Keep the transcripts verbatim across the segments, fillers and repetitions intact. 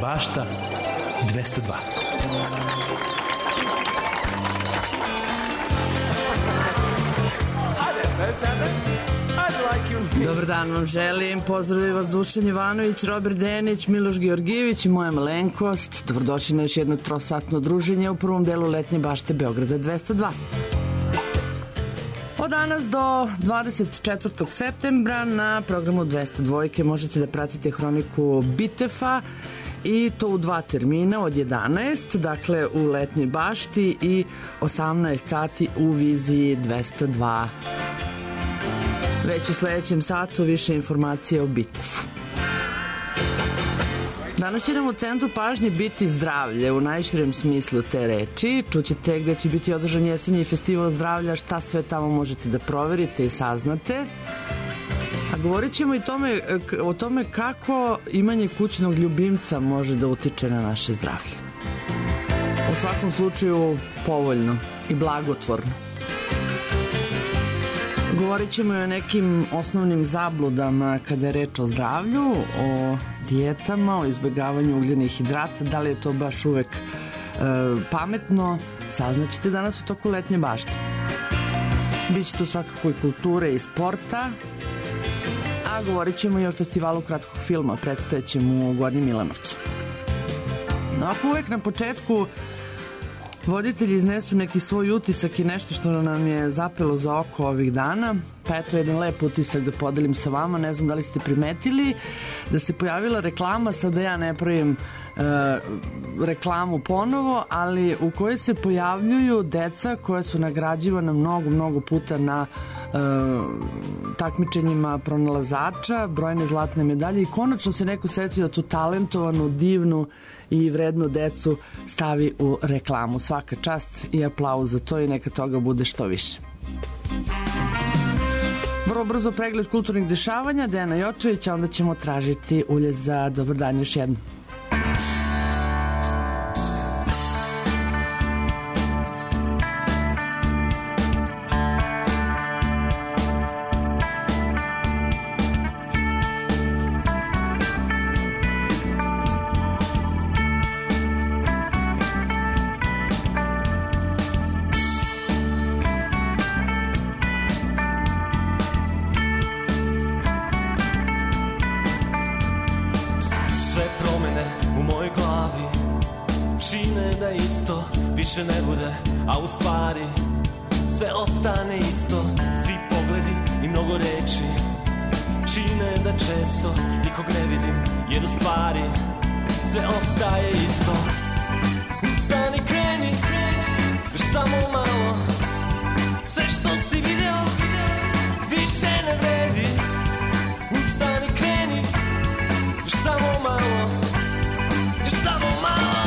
bašta dvesta dva. Dobar dan vam želim, pozdravljaju vas Dušan Jovanović, Robert Denić, Miloš Georgijević i moja malenkost. Dobrodošli na još jedno trosatno druženje u prvom delu letnje bašte Beograda dvesta dva. Od danas do dvadeset četvrtog septembra na programu dvesta dva možete da pratite hroniku Bitefa i to u dva termina, od jedanaest, dakle u letnjoj bašti, i osamnaest sati u viziji dvesta dva. Već u sledećem satu više informacije o Bitefu. Danas će nam u centru pažnje biti zdravlje u najširem smislu te reči. Čućete gde će biti održan jesenji festival zdravlja, šta sve tamo možete da proverite i saznate. A govorit ćemo i tome, o tome kako imanje kućnog ljubimca može da utiče na naše zdravlje. U svakom slučaju povoljno i blagotvorno. Govorit ćemo i o nekim osnovnim zabludama kada je reč o zdravlju, o dijetama, o izbegavanju ugljenih hidrata. Da li je to baš uvek e, pametno, saznaćete danas u toku letnje bašte. Biće tu svakako i kulture i sporta, a govorit ćemo i o festivalu kratkog filma, predstojećem u Gornjem Milanovcu. Ovako uvek na početku voditelji iznesu neki svoj utisak i nešto što nam je zapelo za oko ovih dana, pa eto jedan lep utisak da podelim sa vama. Ne znam da li ste primetili da se pojavila reklama, sad da ja ne pravim e, reklamu ponovo, ali u kojoj se pojavljuju deca koja su nagrađivana mnogo, mnogo puta na e, takmičenjima pronalazača, brojne zlatne medalje, i konačno se neko setio da tu talentovanu, divnu i vrednu decu stavi u reklamu. Svaka čast i aplauz za to i neka toga bude što više. Vrlo brzo pregled kulturnih dešavanja Dejana Jočevića, onda ćemo tražiti ulje za dobar dan još jedno. Ne bude, a u stvari sve ostane isto. Svi pogledi i mnogo reči čine da često nikog ne vidim, jer u stvari sve ostaje isto. Ustani, kreni, još samo malo. Sve što si video više ne vredi. Ustani, kreni, još samo malo. Još samo malo.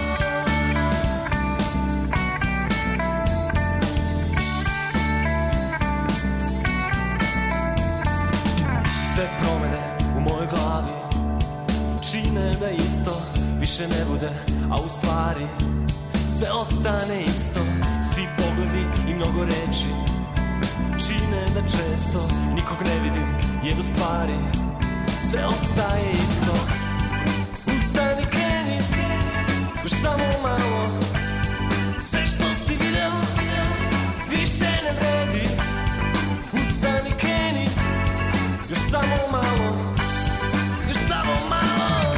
Sve promene u mojoj glavi čine da isto više ne bude, a u stvari sve ostane isto. Svi pogledi i mnogo reči čine da često nikog ne vidim, jer u stvari sve ostaje isto. Ustani, kreni, još samo malo. Sve što si video više ne vredi. Ustani, kreni, još samo malo, još samo malo.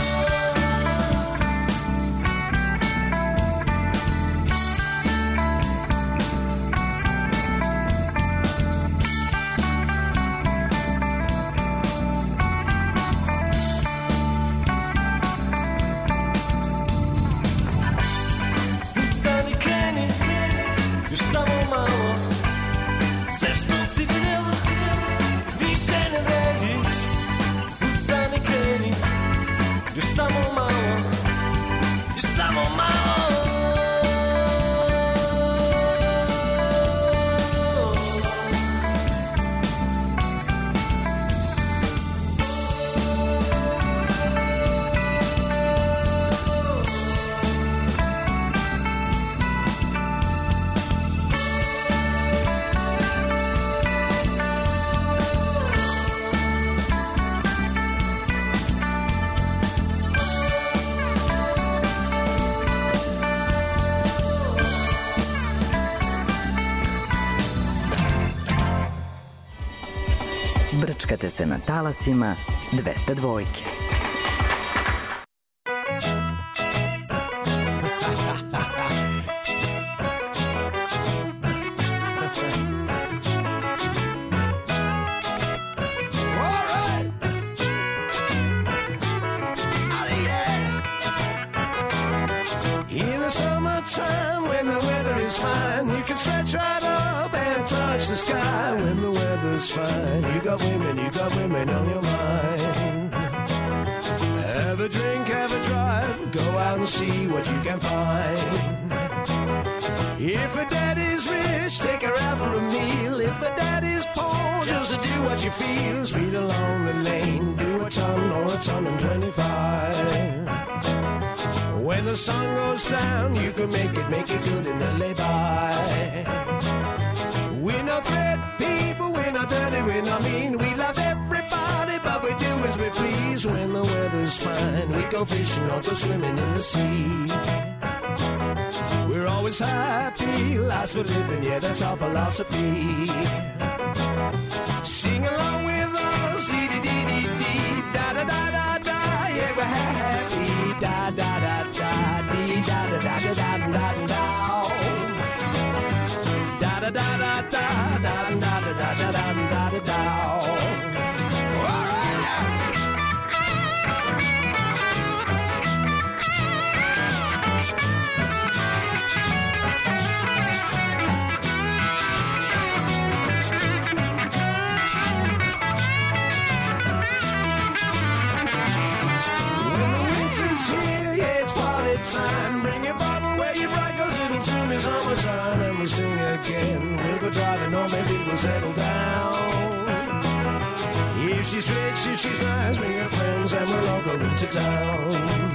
Šetate se na talasima dvesta dvojke. Sky when the weather's fine. You got women, you got women on your mind. Have a drink, have a drive, go out and see what you can find. If a daddy's rich, take her out for a meal. If a daddy's poor, just do what you feel. Speed along the lane, do a ton or a ton and twenty-five. When the sun goes down, you can make it, make it good in the lay-by. We're not threat people, we're not dirty, we're not mean. We love everybody, but we do as we please. When the weather's fine, we go fishing or go swimming in the sea. We're always happy, life's for living, yeah, that's our philosophy. Sing along with us, dee-dee-dee-dee-dee, da-da-da-da-da, yeah, we're happy, da-da-da-da, dee-da-da-da-da-da-da-da. Da da da da da da da da da da da da. All right, yeah. When the winter's here, yeah, it's party time. Bring your bottle where you bright, 'cause it'll soon be summertime. And we sing again. We'll go driving or maybe we'll settle down. If she's rich, if she's nice, bring your friends and we'll all go into town.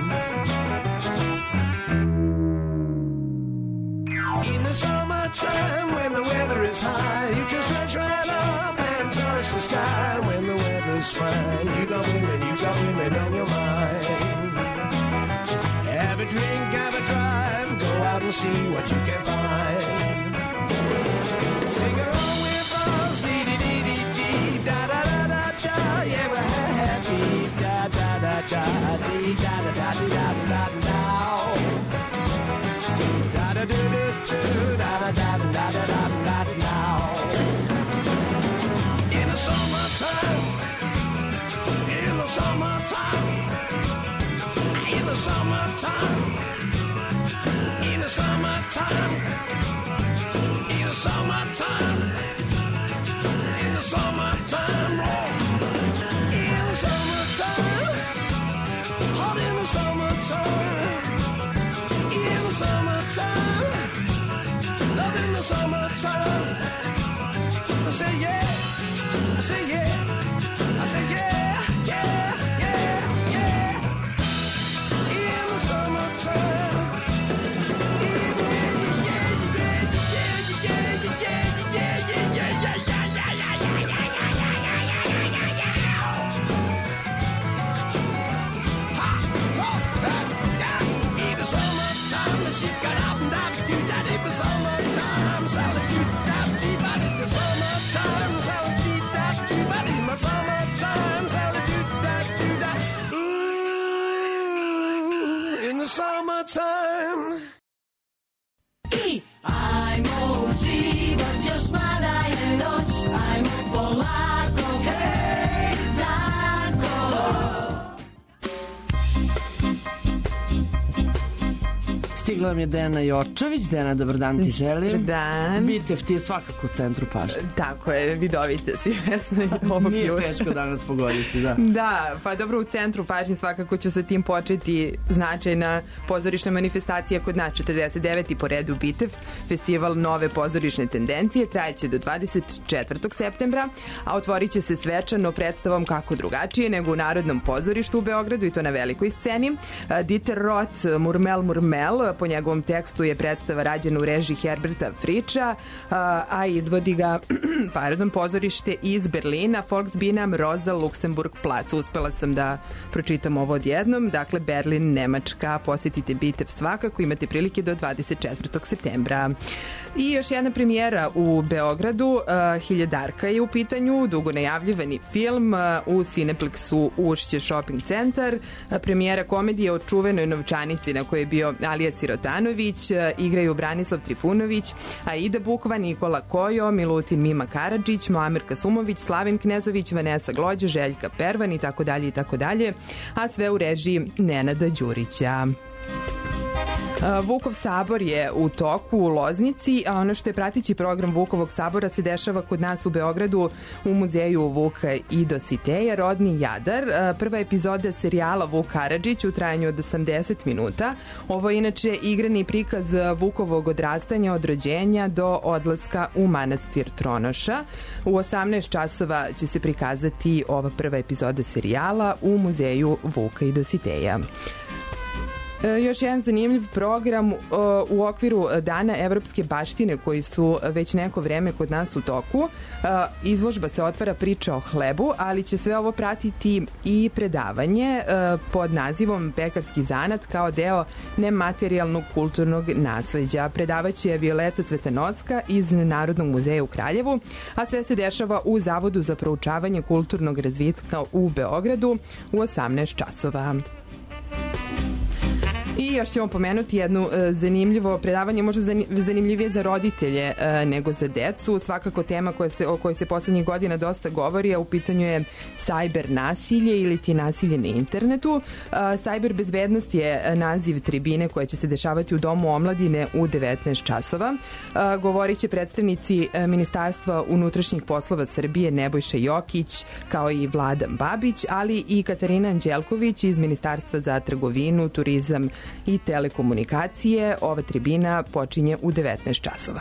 In the summertime, when the weather is high, you can stretch right up and touch the sky. When the weather's fine, you got women, you got women on your mind. Have a drink, have a drive, go out and see what you can find. Sing along with us, dee dee dee dee dee, da da da da da, yeah, we're happy, da da da da, dee da da da da da da da. Da da do do do, da da da da da da da da. In the summertime, in the summertime, in the summertime, in the summertime. In the summertime, in the summertime, in the summertime, hot in the summertime, in the summertime, love in the summertime. I say yeah, I say yeah, I say yeah, yeah, yeah, yeah, in the summertime. She got up and down, do that in the summertime. Salad, do that, do that in the summertime. Salad, do that, do that in the summertime. Salad, do that, do that. Ooh, in the summertime. I ajmo uživat još mada je noć, ajmo polako, hej, tako. Stigla vam je Dena Jočović. Dena, dobar dan ti želim. Dobar dan. Bitev ti je svakako u centru pažnje. Tako je, vidovite si, vesno ovog Nije jutra. teško danas pogoditi, da. Da, pa dobro, u centru pažnje svakako ću sa tim početi. Značajna pozorišna manifestacija kod nas, četrdeset deveti po redu Bitev, festival nove pozorišne tendencije, trajeće do dvadeset četvrtog septembra, a otvorit će se svečano predstavom kako drugačije nego u Narodnom pozorištu u Beogradu, i to na velikoj sceni. Dieter Roth, Murmel Murmel, po njegovom tekstu je predstava rađena u režiji Herberta Friča, a, a izvodi ga pardon, pozorište iz Berlina, Volksbühne Rosa Luxemburg Platz. Uspela sam da pročitam ovo odjednom. Dakle, Berlin, Nemačka. Posjetite Bitev svakako, imate prilike do dvadeset četvrtog septembra. I još jedna premijera u Beogradu, uh, Hiljadarka je u pitanju, dugo najavljivani film uh, u Cineplexu Ušće shopping centar. Uh, premijera komedije o čuvenoj novčanici na kojoj je bio Alija Sirotanović, uh, igraju Branislav Trifunović, Aida Bukva, Nikola Kojo, Milutin Mima Karadžić, Moamer Kasumović, Slaven Knezović, Vanesa Glođa, Željka Pervan i tako dalje i tako dalje, a sve u režiji Nenada Đurića. Vukov sabor je u toku u Loznici, a ono što je pratići program Vukovog sabora se dešava kod nas u Beogradu u muzeju Vuka i Dositeja, Rodni Jadar. Prva epizoda serijala Vuk Karadžić u trajanju od osamdeset minuta. Ovo je inače igrani prikaz Vukovog odrastanja od rođenja do odlaska u manastir Tronoša. U osamnaest časova će se prikazati ova prva epizoda serijala u muzeju Vuka i Dositeja. Još jedan zanimljiv program u okviru Dana evropske baštine koji su već neko vreme kod nas u toku. Izložba se otvara priča o hlebu, ali će sve ovo pratiti i predavanje pod nazivom Pekarski zanat kao deo nematerijalnog kulturnog nasleđa. Predavaće Violeta Cvetanocka iz Narodnog muzeja u Kraljevu, a sve se dešava u Zavodu za proučavanje kulturnog razvitka u Beogradu u osamnaest časova. I još ćemo pomenuti jednu e, zanimljivo predavanje, možda zanimljivije za roditelje e, nego za decu. Svakako tema koja se, o kojoj se poslednjih godina dosta govori, a u pitanju je sajber nasilje ili ti nasilje na internetu. E, sajber bezbednost je naziv tribine koja će se dešavati u Domu omladine u devetnaest časova. E, govorit će predstavnici e, Ministarstva unutrašnjih poslova Srbije Nebojša Jokić kao i Vladan Babić, ali i Katarina Anđelković iz Ministarstva za trgovinu, turizam i telekomunikacije. Ova tribina počinje u devetnaest časova.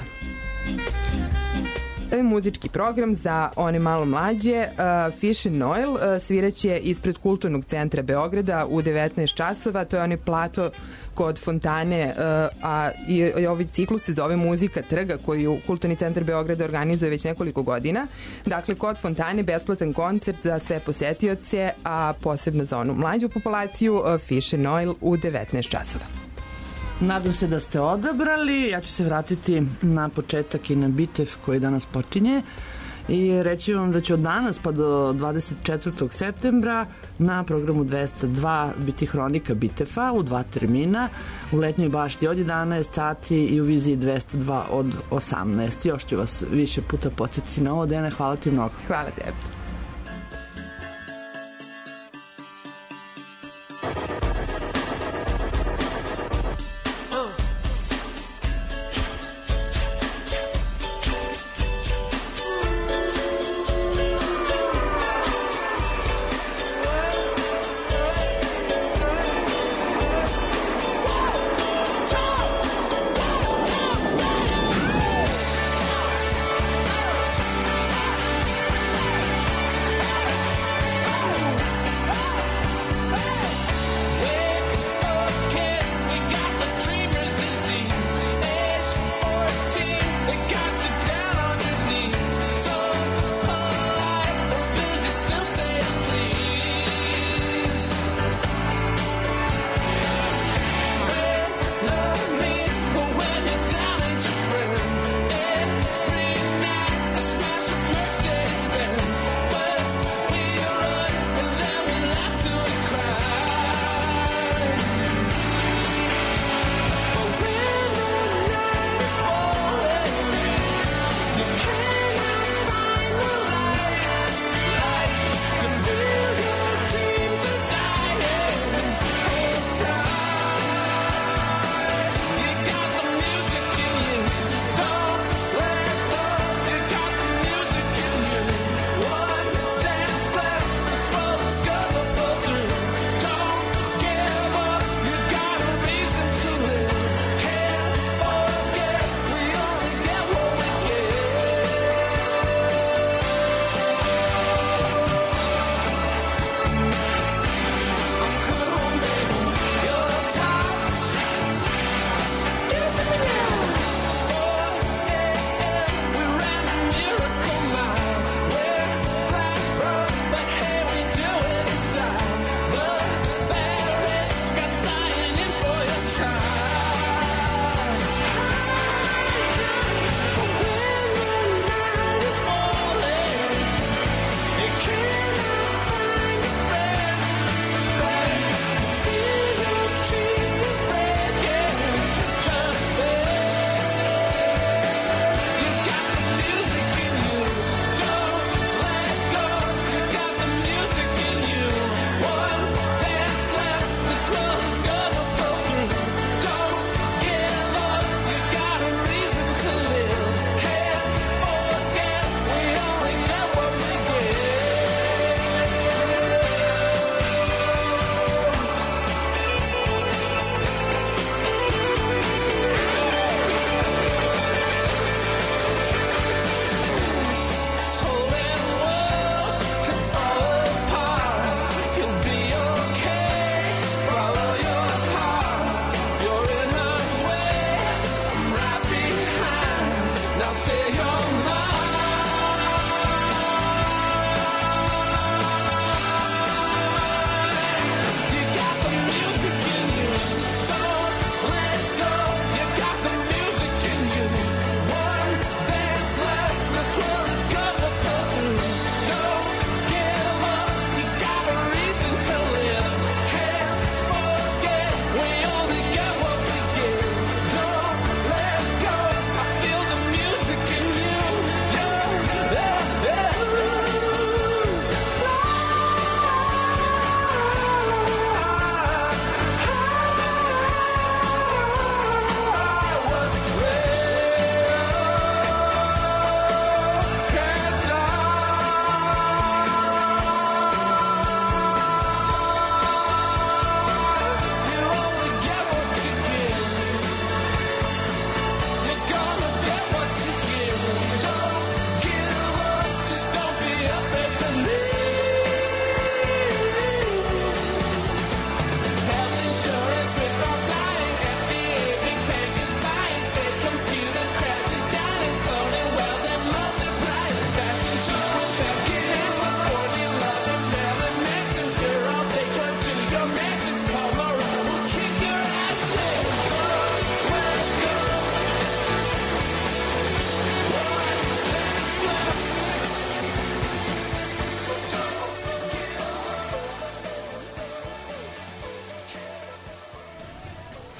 Muzički program za one malo mlađe, uh, Fish and Oil, uh, sviraće ispred Kulturnog centra Beograda u devetnaest časova. To je onaj plato kod fontane, uh, a i, i ovaj ciklus se zove Muzika trga koju Kulturni centar Beograda organizuje već nekoliko godina. Dakle, kod fontane besplatan koncert za sve posetioce, a posebno za onu mlađu populaciju, uh, Fish and Oil u devetnaest časova. Nadam se da ste odabrali. Ja ću se vratiti na početak i na Bitev koji danas počinje i reći vam da će od danas pa do dvadeset četvrtog septembra na programu dvesta dva biti hronika Bitefa u dva termina, u Letnjoj bašti od jedanaest sati i u Viziji dvesta dva od osamnaest. Još ću vas više puta podsjetiti na ovo. Dene, hvala ti mnogo. Hvala tebi.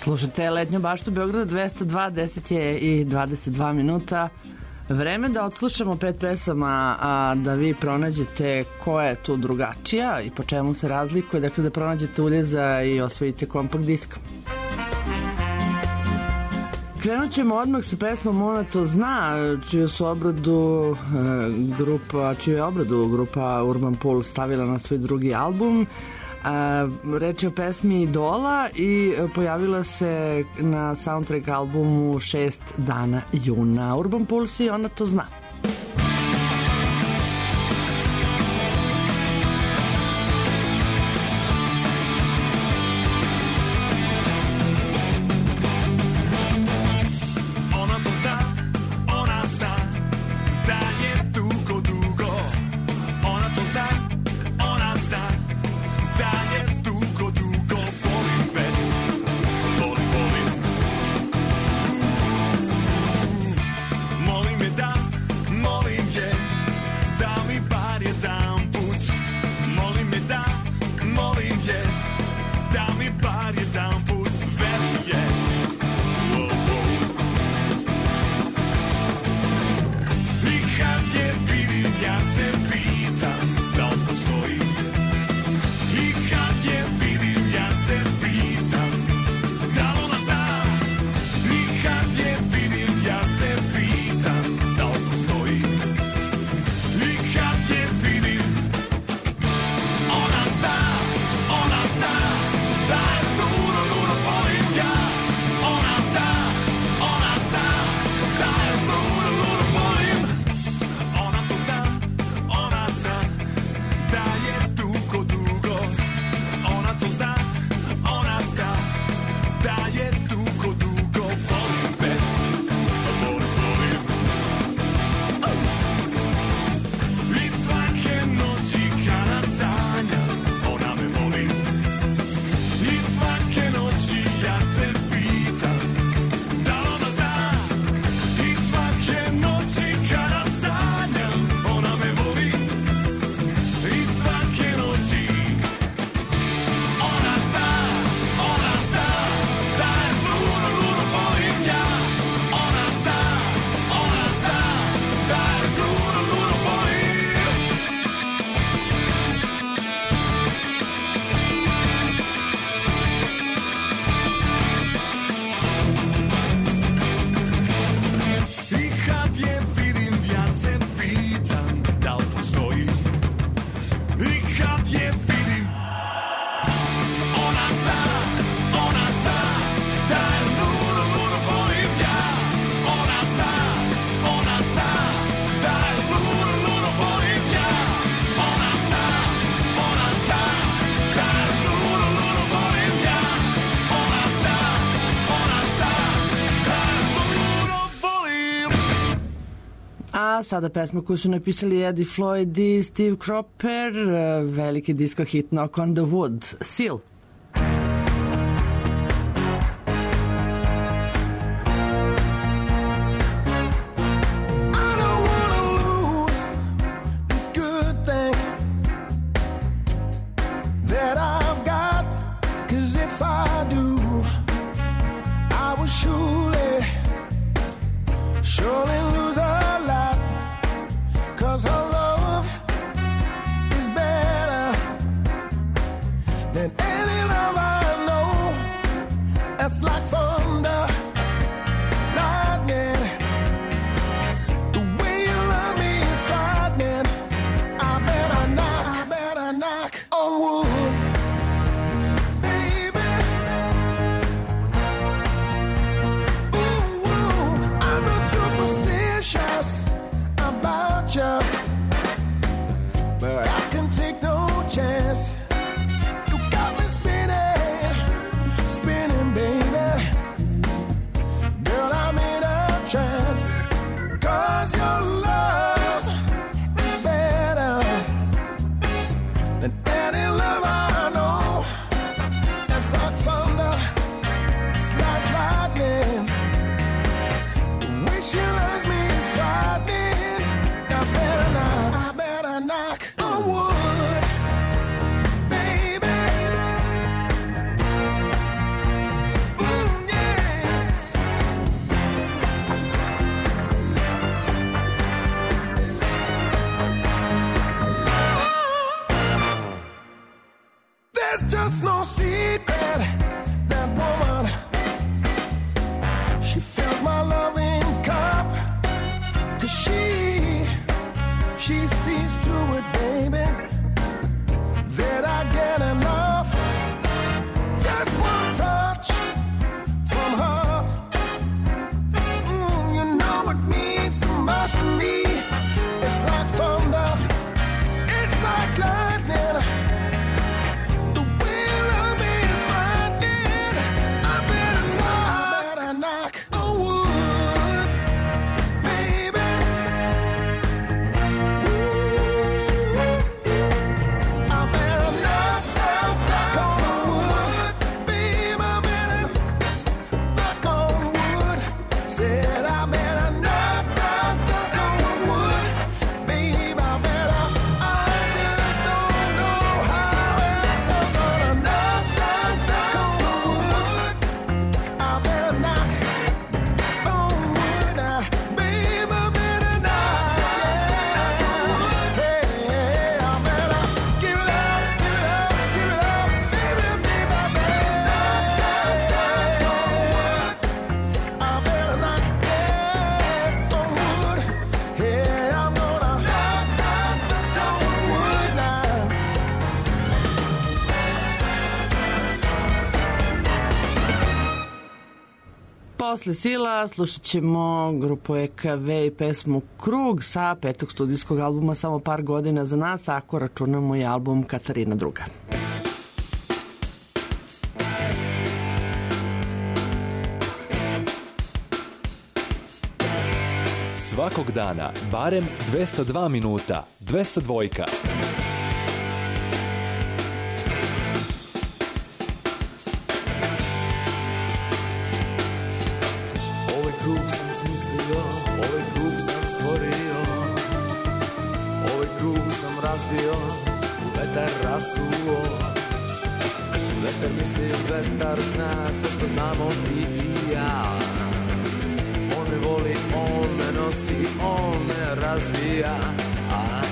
Slušajte Letnju baštu Beograda dvesta dva, deset je i dvadeset dva minuta. Vreme da odslušamo pet pesama, a da vi pronađete koja je tu drugačija i po čemu se razlikuje, dakle da pronađete uljeza i osvojite kompakt disk. Krenut ćemo odmah sa pesmom Ona to zna, čiju su obradu e, grupa, čiju je obradu grupa Urban Pool stavila na svoj drugi album. Uh, reč je o pesmi Idola i pojavila se na soundtrack albumu Šest dana juna. Urban Pulse i Ona to zna. Sada pesma koju su napisali Eddie Floyd i Steve Cropper, veliki disco hit Knock on the Wood, Seal. Than any Posle Sila slušat ćemo grupu E K V i pesmu Krug sa petog studijskog albuma Samo par godina za nas, ako računamo i album Katarina druga. Svakog dana barem dvesta dva minuta. dvesta dva. Ovaj krug sam smislio, ovaj krug sam stvorio, ovaj krug sam razbio, u vetar rasuo. Vetar misli, vetar zna sve što znamo ti i ja. On me voli, on me nosi, on me razbija. Aha,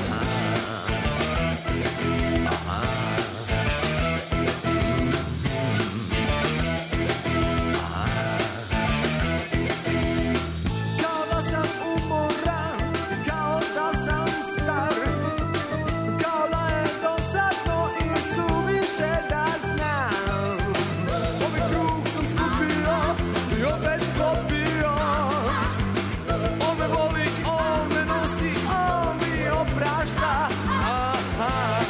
aha. Kao da sam umoran, kao da sam star, kao da je dosadno i suviše da znam. Ovaj krug sam skupio i opet skopio. On me voli, on me nosi, on mi oprašta. Aha, aha.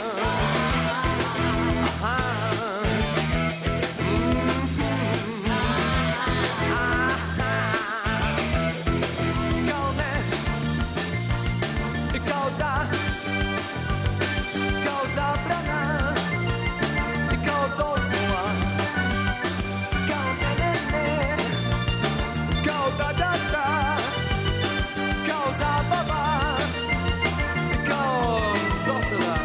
Kao ne, i kao da, kao zabrana, i kao dozvola, kao ne, ne, ne, kao da, da, da, kao zabava, i kao dosada.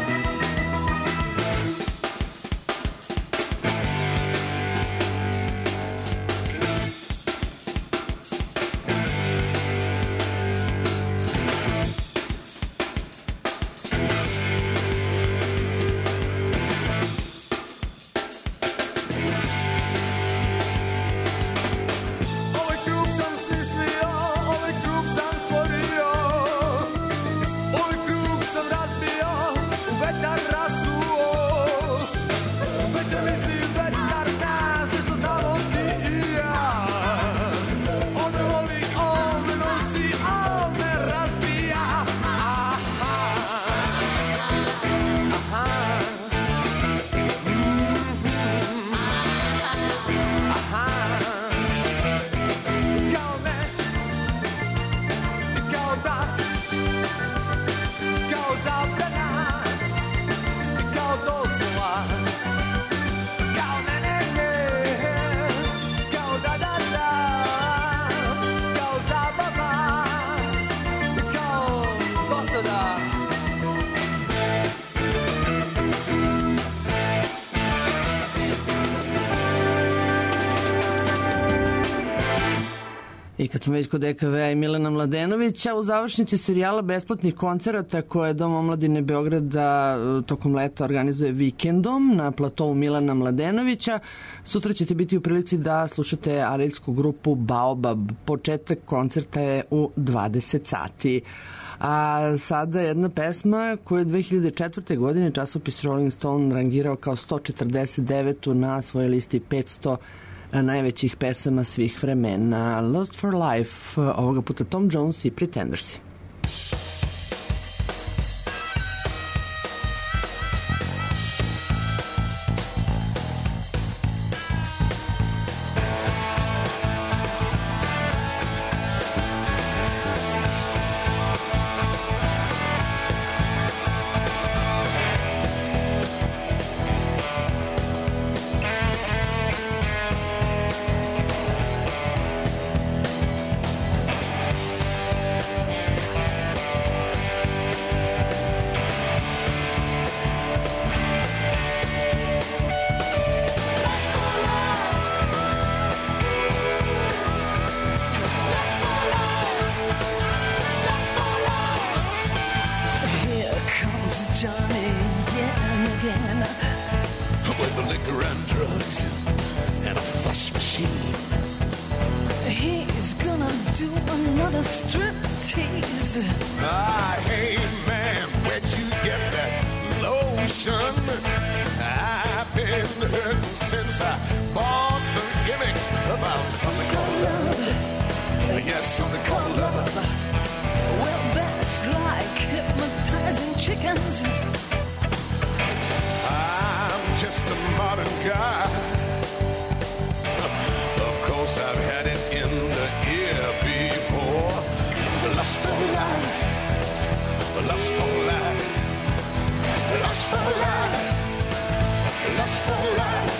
Ovaj krug sam smislio, ovaj krug sam stvorio, ovaj krug sam razbio, u vetar rasuo. Vetar misli, vetar zna sve što znamo ti i ja. On me voli, on me nosi, on me razbija. Aha, aha. Kao ne, i kao da, kao zabrana, i kao dozvola, kao ne, ne, ne, kao da, da, da, kao zabava, i kao dosada. I kad smo već kod E K V-a i Milana Mladenovića, u završnici serijala besplatnih koncerata koje Dom omladine Beograda tokom leta organizuje vikendom na platovu Milana Mladenovića, sutra ćete biti u prilici da slušate ariljsku grupu Baobab. Početak koncerta je u dvadeset sati. A sada jedna pesma koju je dve hiljade četvrte. godine časopis Rolling Stone rangirao kao sto četrdeset devetu na svojoj listi petsto najvećih pesama svih vremena. Lost for Life, ovoga puta Tom Jones i Pretendersi. Johnny yet again with the liquor and drugs and a flush machine. He's gonna do another striptease. Ah, hey man, where'd you get that lotion? I've been hurting since I bought the gimmick about something called love. yes, something called love. Well, that's like hypnotizing chickens. I'm just a modern guy. Of course, I've had it in the ear before. Lust for life, lust for life, lust for life, lust for life.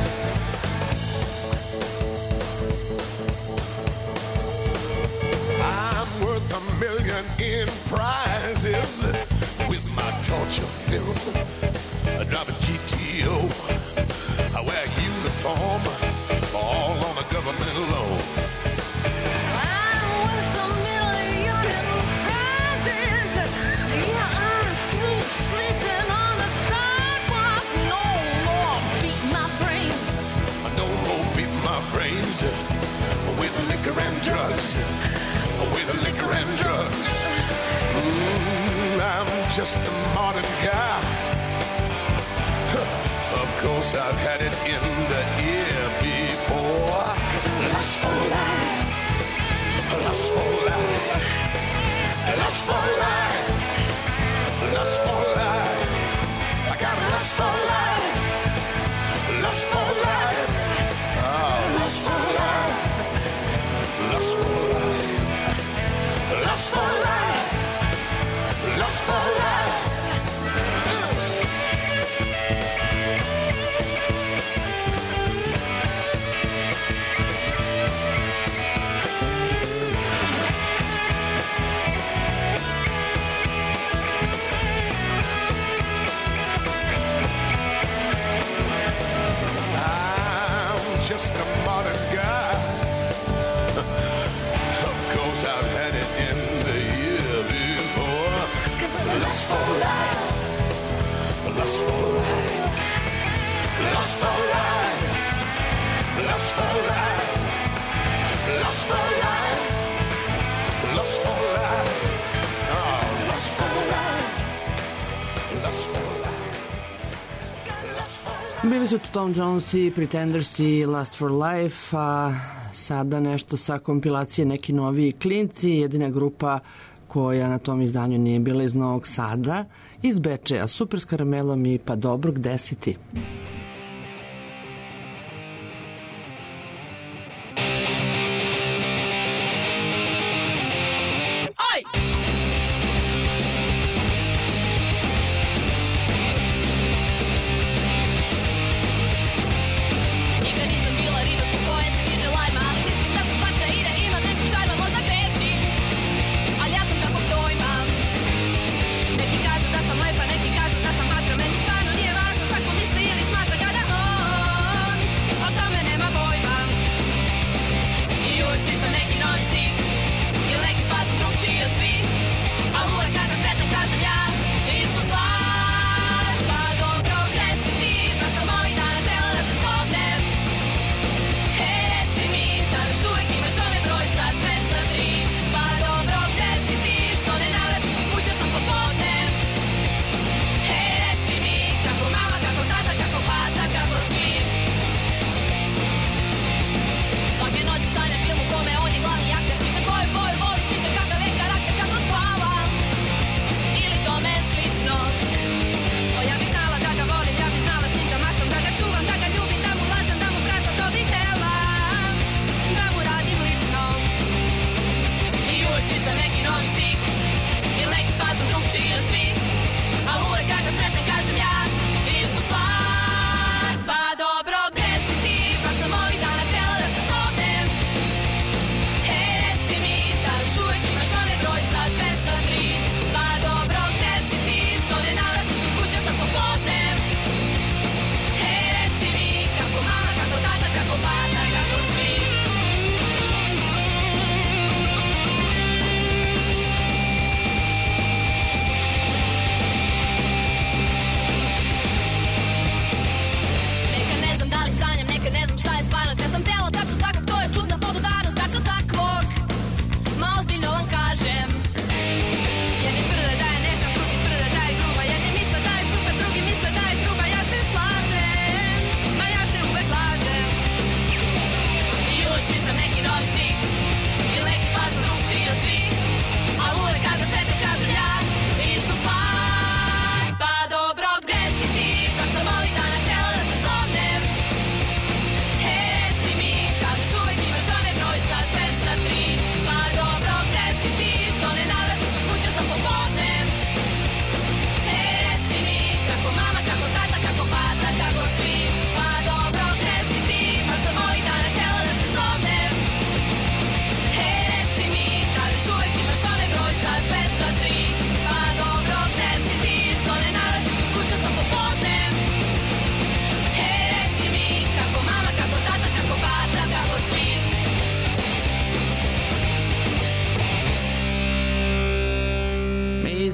I'm worth a million in prizes with my torture film. I drive a G T O. I wear a uniform, all on a government loan. I'm worth a million in prizes. Yeah, I'm through sleeping on the sidewalk. No more beat my brains. No more beat my brains with liquor and drugs. With liquor and drugs. Mm, I'm just a modern guy. Of course, I've had it in the ear before. Lust for life, lust for life, lust for life, lust for life. I got lust for life, lust for life, oh, lust for life, lust for life, lust for life, lust for life. Just a modern guy. Of course, I've had it in the year before. Lust for life, lust for life, lust for life, lust for life, lust for life, lust for life, oh, lust for life, lust for life, lust for life. Bili su to Tom Jones i Pretenders i Lust for Life, a sada nešto sa kompilacije Neki novi klinci, jedina grupa koja na tom izdanju nije bila iz Novog Sada, iz Bečeja, Super s karamelom i Pa dobro, gde si ti? Neki kažu da sam lepa, neki kažu da sam vatra. Meni stvarno nije važno šta ko misli ili smatra.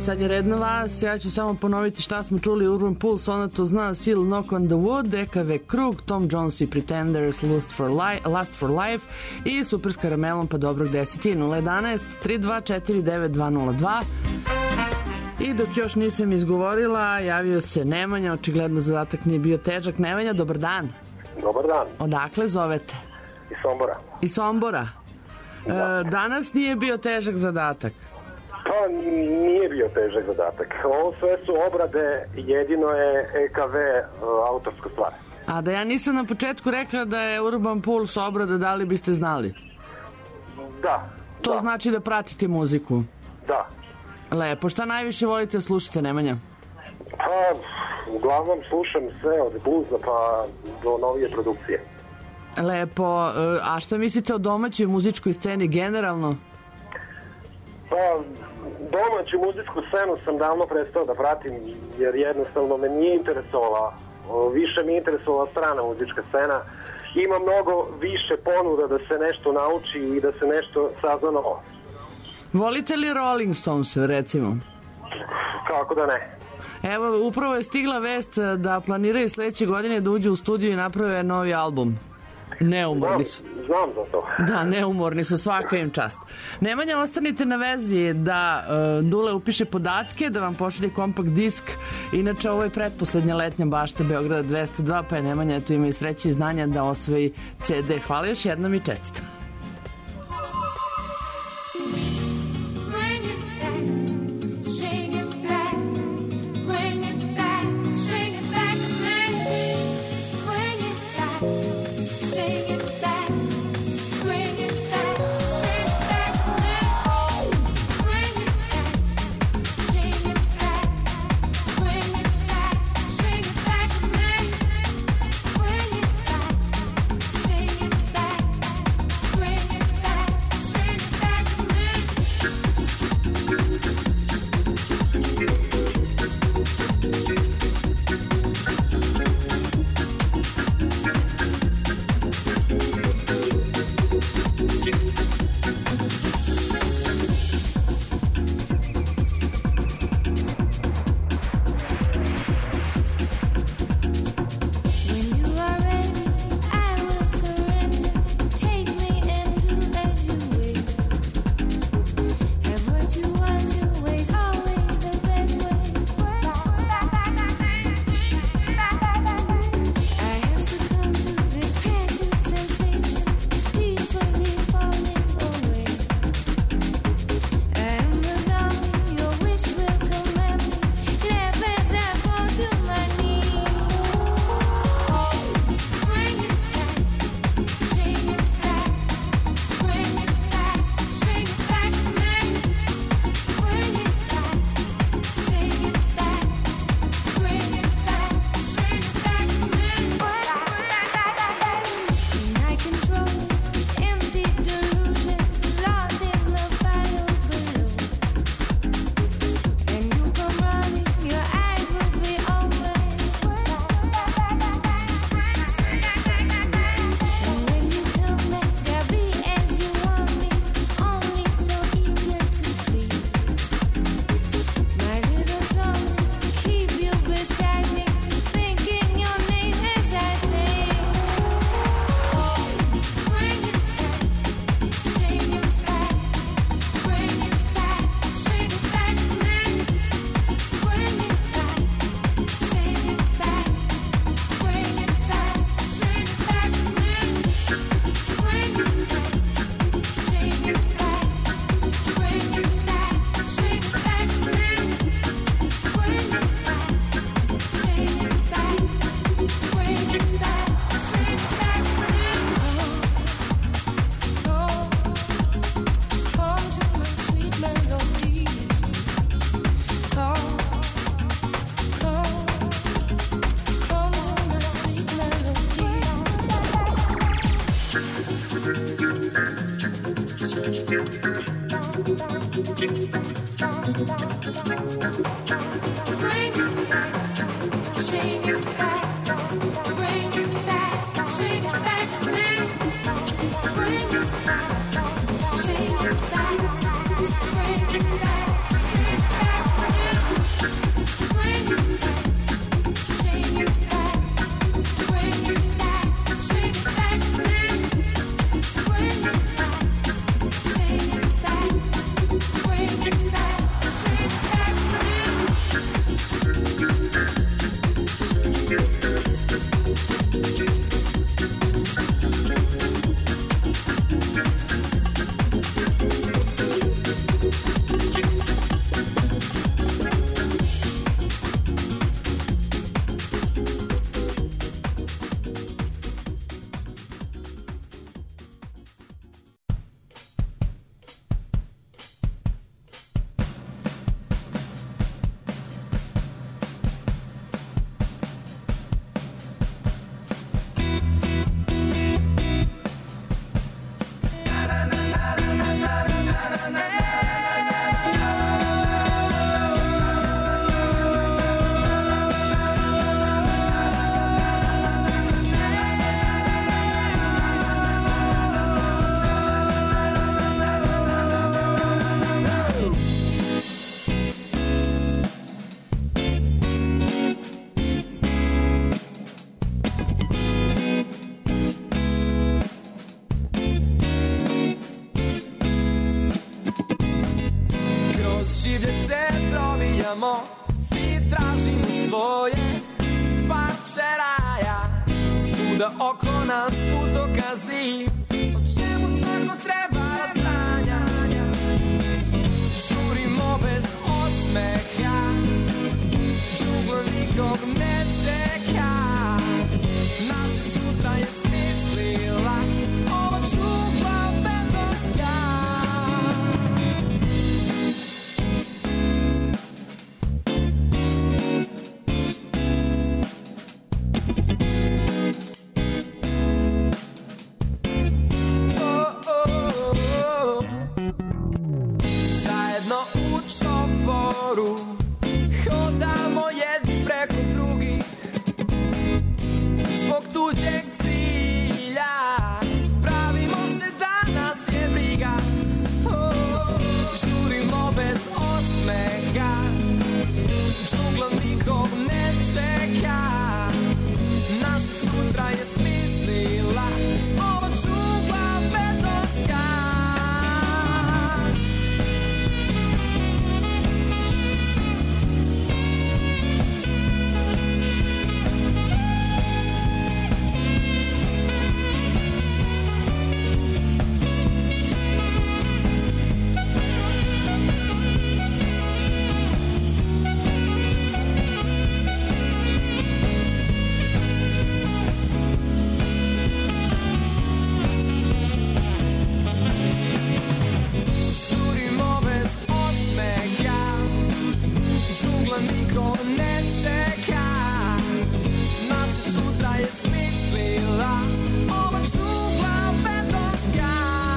sad je red na vas, ja ću samo ponoviti šta smo čuli. Urban Pulse, Ona to zna, Seal, Knock on the Wood, E K V Krug, Tom Jones i Pretenders, Lust for, li Lust for Life i Super s karamelom pa dobrog deseti. Nula jedanaest tri dva četiri devet dva nula dva. I dok još nisam izgovorila, javio se Nemanja, očigledno zadatak nije bio težak. Nemanja, dobar dan. Dobar dan. Odakle zovete? Iz Sombora. Iz Sombora. Da. E, danas nije bio težak zadatak. Pa nije bio težak zadatak. Ovo sve su obrade, jedino je E K V autorska stvar. A da ja nisam na početku rekla da je Urban Pulse obrada, da li biste znali? Da. To da. znači da pratite muziku. Da. Lepo. Šta najviše volite da slušate, Nemanja? Pa, uglavnom slušam sve od bluza pa do novije produkcije. Lepo. A šta mislite o domaćoj muzičkoj sceni generalno? Pa, domaću muzičku scenu sam davno prestao da pratim, jer jednostavno me nije interesovala. Više mi je interesovala strana muzička scena. Ima mnogo više ponuda da se nešto nauči i da se nešto sazna novo. Volite li Rolling Stones, recimo? Kako da ne? Evo, upravo je stigla vest da planiraju sledeće godine da uđu u studiju i naprave novi album. Neumorni su. Znam, znam za to. Da, neumorni su, svaka im čast. Nemanja, ostanite na vezi da uh, Dule upiše podatke, da vam pošalje kompakt disk. Inače, ovo je pretposlednja letnja bašta Beograda dvesta dva, pa je Nemanja, eto, ima i sreće i znanja da osvoji ce de. Hvala još jednom i čestitam. Bring it back, bring it back, bring it back. noći gdje se probijamo, svi tražimo svoje parče raja. Svuda oko nas putokazi, o čemu svako treba razdanja. Žurimo bez osmeha, džungla nikog ne čeka. Naše sutra je smislila ova džungla betonska. Čoporu hodamo jedni preko drugih zbog tuđeg cilja, pravimo se da nas je briga. Oh, žurimo bez osmeha, džungla nikog ne čeka. Naše sutra je smislila ova džungla betonska. Niko ne čeka, naše sutra je smislila ova džungla betonska.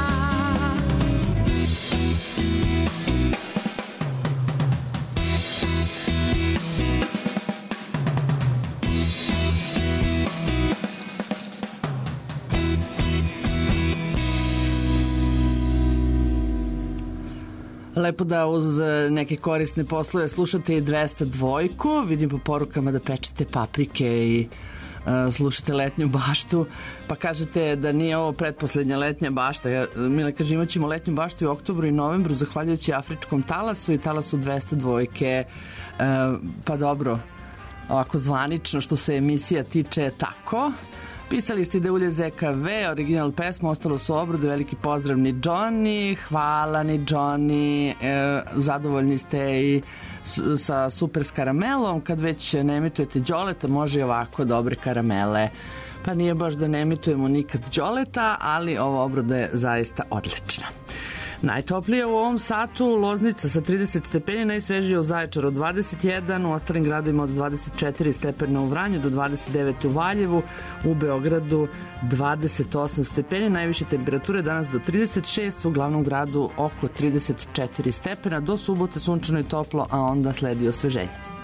Lepo da uz neke korisne poslove slušate i dvesta dvojku. Vidim po porukama da pečete paprike i uh, slušate letnju baštu. Pa kažete da nije ovo pretposlednja letnja bašta. Ja, Mile kaže, imat ćemo letnju baštu i u oktobru i novembru zahvaljujući afričkom talasu i talasu dvesta dvojke. Uh, pa dobro, ovako zvanično što se emisija tiče tako. Pisali ste da ulje Z K V, original pesma, ostalo su obrade, veliki pozdrav ni Johnny, hvala ni Johnny, e, zadovoljni ste i s, sa super s karamelom, kad već ne emitujete Đoleta, može i ovako dobre karamele. Pa nije baš da ne emitujemo nikad Đoleta, ali ova obrada je zaista odlična. Najtoplije u ovom satu Loznica sa trideset stepeni, najsvežije u Zaječaru dvadeset jedan, u ostalim gradovima od dvadeset četiri stepena u Vranju do dvadeset devet u Valjevu, u Beogradu dvadeset osam stepeni, najviše temperature danas do trideset šest, u glavnom gradu oko trideset četiri stepena, do subote sunčano i toplo, a onda sledi osveženje.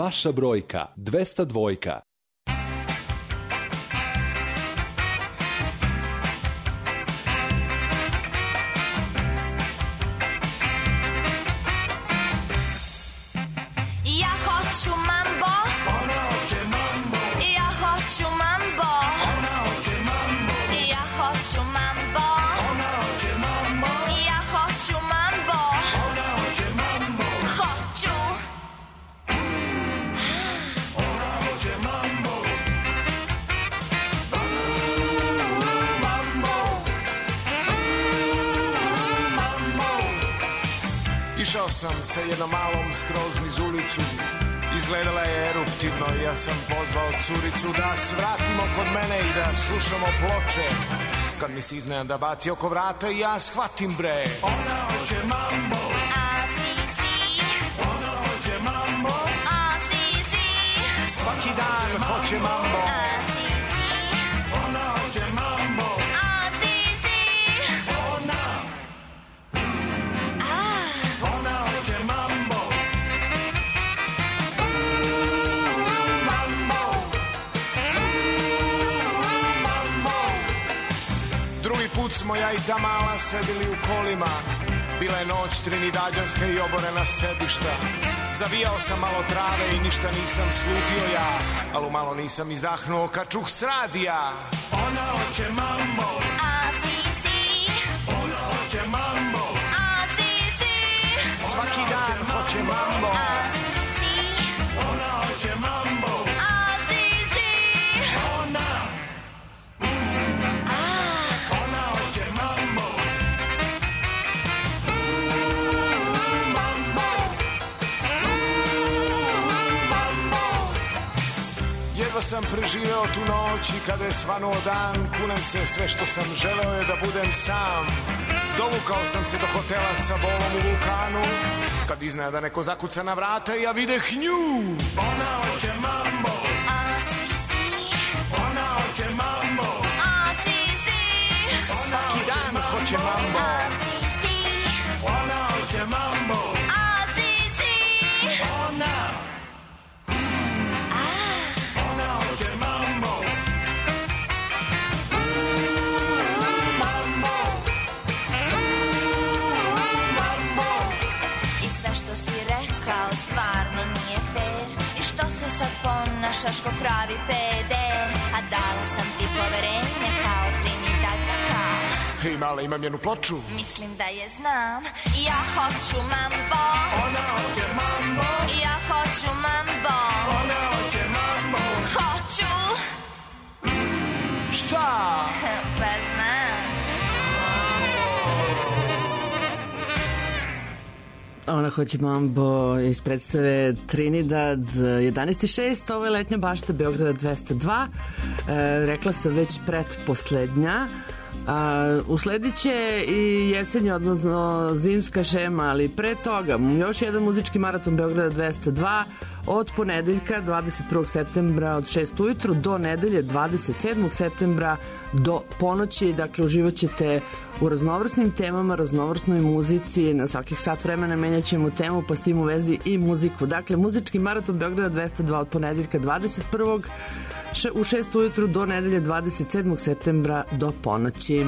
Naša brojka dvesta dva. Ja hoću mambo, ona hoće mambo. Ja hoću mambo, ona hoće mambo. Ja hoću mambo, ona hoće mambo. Ja hoću mambo, ona hoće mambo. Hoću. Ona hoće mambo. Mambo. Mambo. Išao sam sa jednom malom skroz niz ulicu. Izgledala je eruptivno i ja sam pozvao curicu da svratimo kod mene i da slušamo ploče. Kad mi se iznenada baci oko vrata i ja shvatim bre. Ona hoće mambo. A si si. Ona hoće mambo. A si si. Svaki dan hoće mambo. A si si. Ona hoće mambo. A si si. Ona. A. Ona hoće mambo. Drugi put smo ja i ta mala sedili u kolima. Bila je noć trinidađanska i oborena sedišta. Zavijao sam malo trave i ništa nisam slutio ja. Ali malo nisam izdahnuo kad čuh s radija. Ona hoće mambo. A si si. Ona hoće mambo. A si si. Svaki dan hoće mambo. A si si. Ona hoće mambo. A si si. Ona. Ona hoće mambo. Mambo. Mambo. Jedva sam preživeo tu noć i kada je svanuo dan, kunem se sve što sam želeo je da budem sam. Dovukao sam se do hotela sa bolom u vulkanu, kad iznenada neko zakuca na vrata i ja videh nju. Ona hoće mambo. A si si. Ona hoće mambo. A si si. Svaki dan hoće mambo. A si si. Ona hoće mambo. A si si. Ona. Ona hoće mambo. Mambo. Mambo. I sve što si rekao stvarno nije fair. I što se sad ponašaš ko pravi peder. A dala sam ti poverenje kao trinidađaka. Hej mala, imam jednu ploču. Mislim da je znam. Ja hoću mambo. Ona hoće mambo. Ja hoću mambo. Ona hoće mambo. Hoću. Šta? Pa znaš. Ona hoće mambo iz predstave Trinidad jedanaest šest. Ovo je letnja bašta Beograda dvesta dva. E, rekla sam već pretposlednja. A, usledit će i jesenja, odnosno zimska šema, ali pre toga još jedan muzički maraton Beograda dvesta dva od ponedeljka dvadeset prvog septembra od šest ujutru do nedelje dvadeset sedmog septembra do ponoći. Dakle, uživat ćete u raznovrsnim temama, raznovrsnoj muzici. Na svakih sat vremena menjat ćemo temu, pa s tim u vezi i muziku. Dakle, muzički maraton Beograda dvesta dva od ponedeljka dvadeset prvog u šest ujutru do nedelje dvadeset sedmog septembra do ponoći.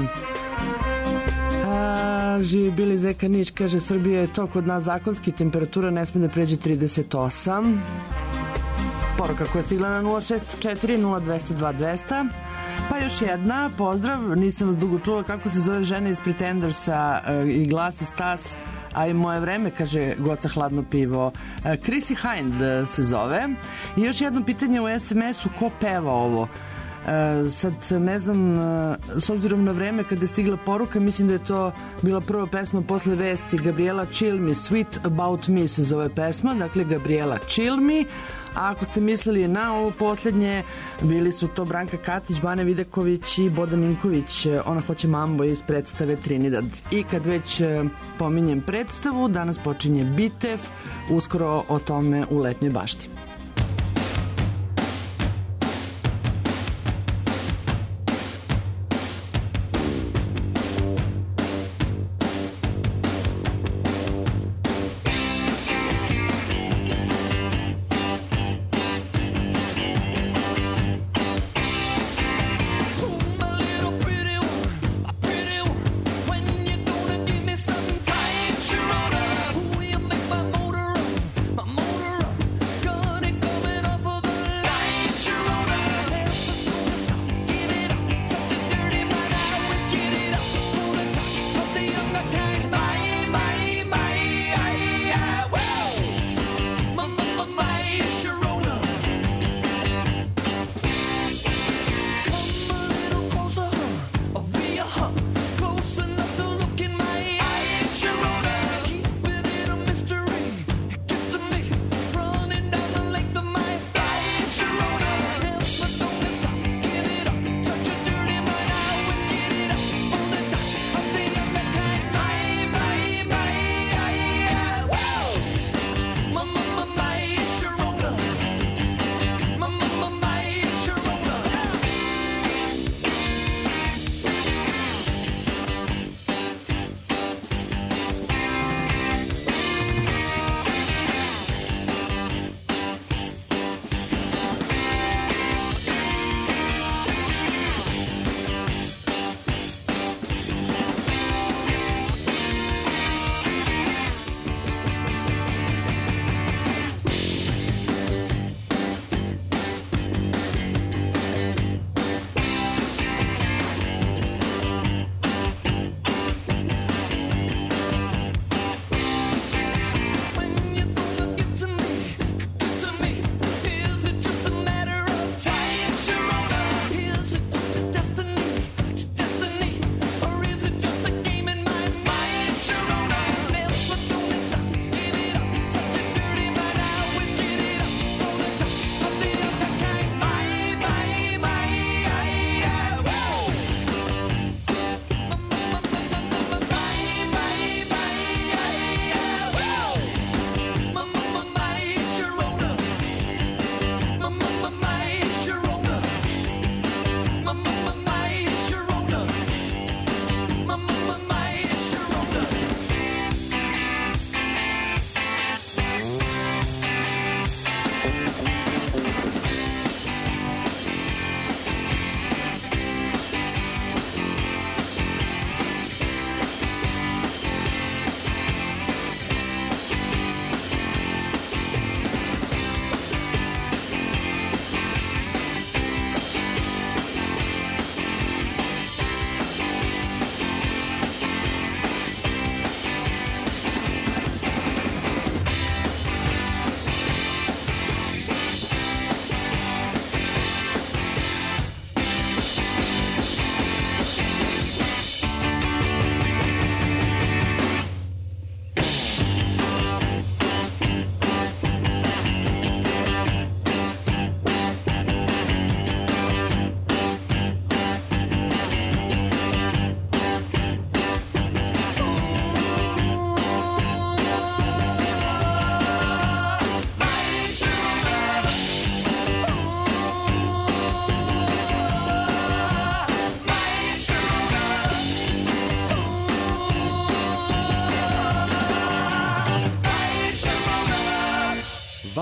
A, živi Bili Zeka Niš, kaže Srbija je to kod nas zakonski, temperatura ne sme da pređe trideset osam. Poruka koja je stigla na nula šest četiri nula dvesta dva dvesta. Pa još jedna, pozdrav, nisam vas dugo čula, kako se zove žena iz Pretendersa i glasi Stas, a i moje vreme, kaže Goca hladno pivo. Chrissy Hind se zove. I još jedno pitanje u es em esu, ko peva ovo? Uh, sad ne znam, uh, s obzirom na vreme kada je stigla poruka, mislim da je to bila prva pesma posle vesti Gabriela Chill Me, Sweet About Me se zove pesma, dakle Gabriela Chill Me. A ako ste mislili na ovo poslednje, bili su to Branka Katić, Bane Videković i Boda Ninković. Ona hoće mambo iz predstave Trinidad. I kad već pominjem predstavu, danas počinje Bitev, uskoro o tome u letnjoj bašti.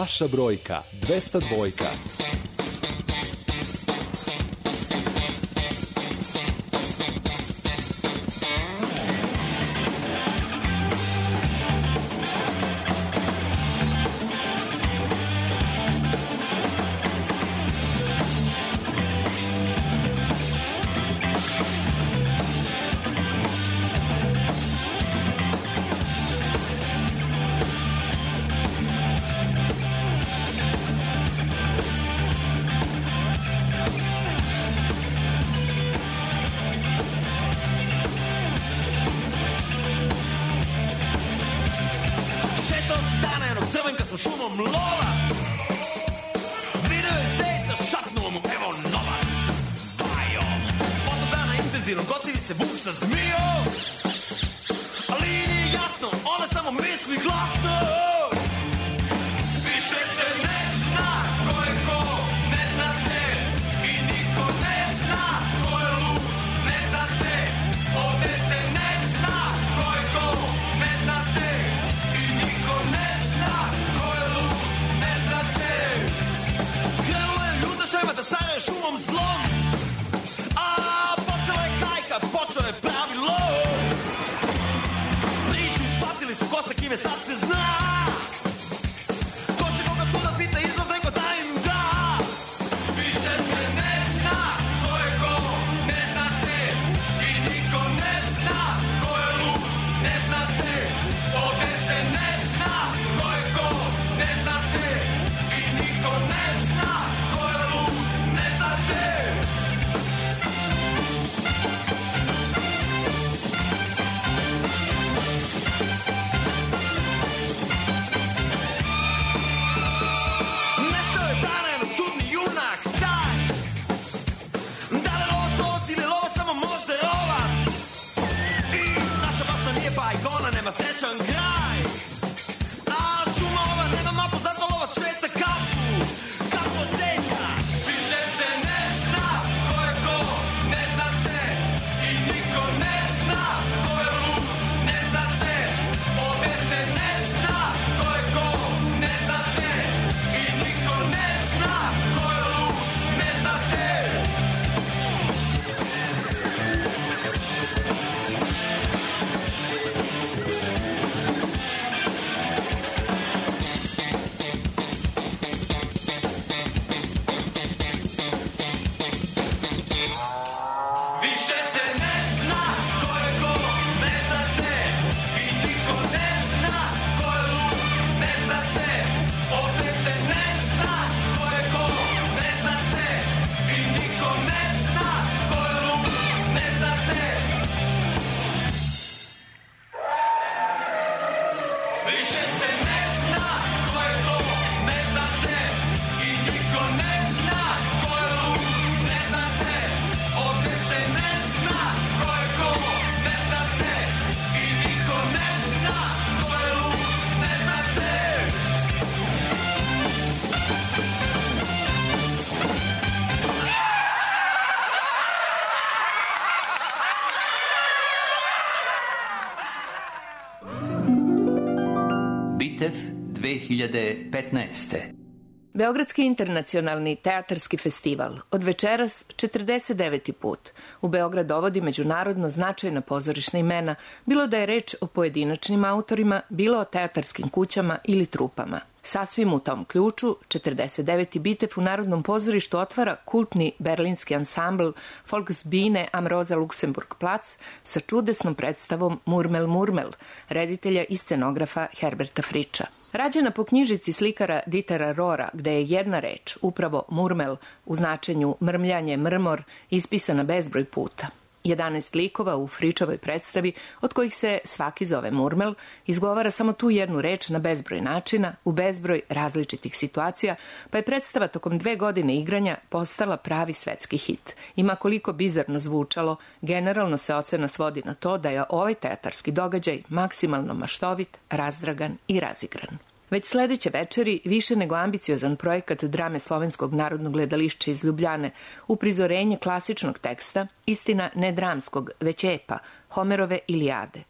vaša brojka dvesta dva. dve hiljade petnaeste. Beogradski internacionalni teatarski festival od večeras četrdeset deveti put u Beograd dovodi međunarodno značajna pozorišna imena, bilo da je reč o pojedinačnim autorima, bilo o teatarskim kućama ili trupama. Sasvim u tom ključu, četrdeset deveti Bitev u Narodnom pozorištu otvara kultni berlinski ansambl Volksbühne am Rosa Luxemburg Platz sa čudesnom predstavom Murmel Murmel, reditelja i scenografa Herberta Friča. Rađena po knjižici slikara Dietera Rora, gde je jedna reč, upravo murmel, u značenju mrmljanje, mrmor, ispisana bezbroj puta. jedanaest likova u Fričovoj predstavi, od kojih se svaki zove Murmel, izgovara samo tu jednu reč na bezbroj načina, u bezbroj različitih situacija, pa je predstava tokom dve godine igranja postala pravi svetski hit. Ima koliko bizarno zvučalo, generalno se ocena svodi na to da je ovaj teatarski događaj maksimalno maštovit, razdragan i razigran. Već sledeće večeri više nego ambiciozan projekat drame Slovenskog narodnog gledališća iz Ljubljane, uprizorenje klasičnog teksta, istina ne dramskog, već epa, Homerove Ilijade.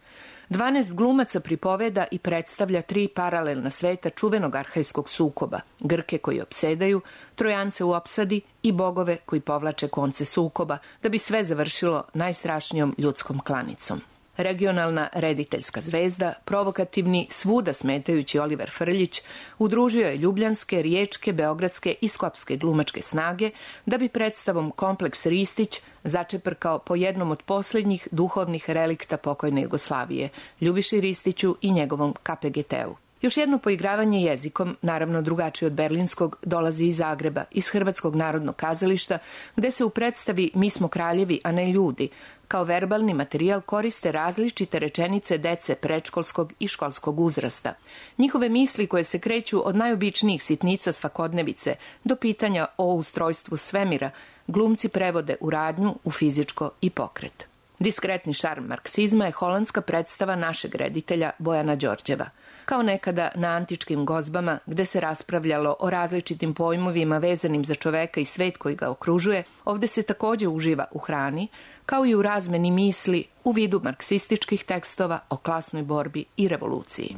dvanaest glumaca pripoveda i predstavlja tri paralelna sveta čuvenog arhajskog sukoba, Grke koji opsedaju, Trojance u opsadi i bogove koji povlače konce sukoba, da bi sve završilo najstrašnijom ljudskom klanicom. Regionalna rediteljska zvezda, provokativni, svuda smetajući Oliver Frljić, udružio je ljubljanske, riječke, beogradske i skopske glumačke snage da bi predstavom Kompleks Ristić začeprkao po jednom od posljednjih duhovnih relikta pokojne Jugoslavije, Ljubiši Ristiću i njegovom K P G T-u. Još jedno poigravanje jezikom, naravno drugačije od berlinskog, dolazi iz Zagreba, iz Hrvatskog narodnog kazališta, gde se u predstavi Mi smo kraljevi, a ne ljudi, kao verbalni materijal koriste različite rečenice dece predškolskog i školskog uzrasta. Njihove misli koje se kreću od najobičnijih sitnica svakodnevice do pitanja o ustrojstvu svemira, glumci prevode u radnju, u fizičko i pokret. Diskretni šarm marksizma je holandska predstava našeg reditelja Bojana Đorđeva. Kao nekada na antičkim gozbama, gde se raspravljalo o različitim pojmovima vezanim za čoveka i svet koji ga okružuje, ovde se takođe uživa u hrani, kao i u razmeni misli u vidu marksističkih tekstova o klasnoj borbi i revoluciji.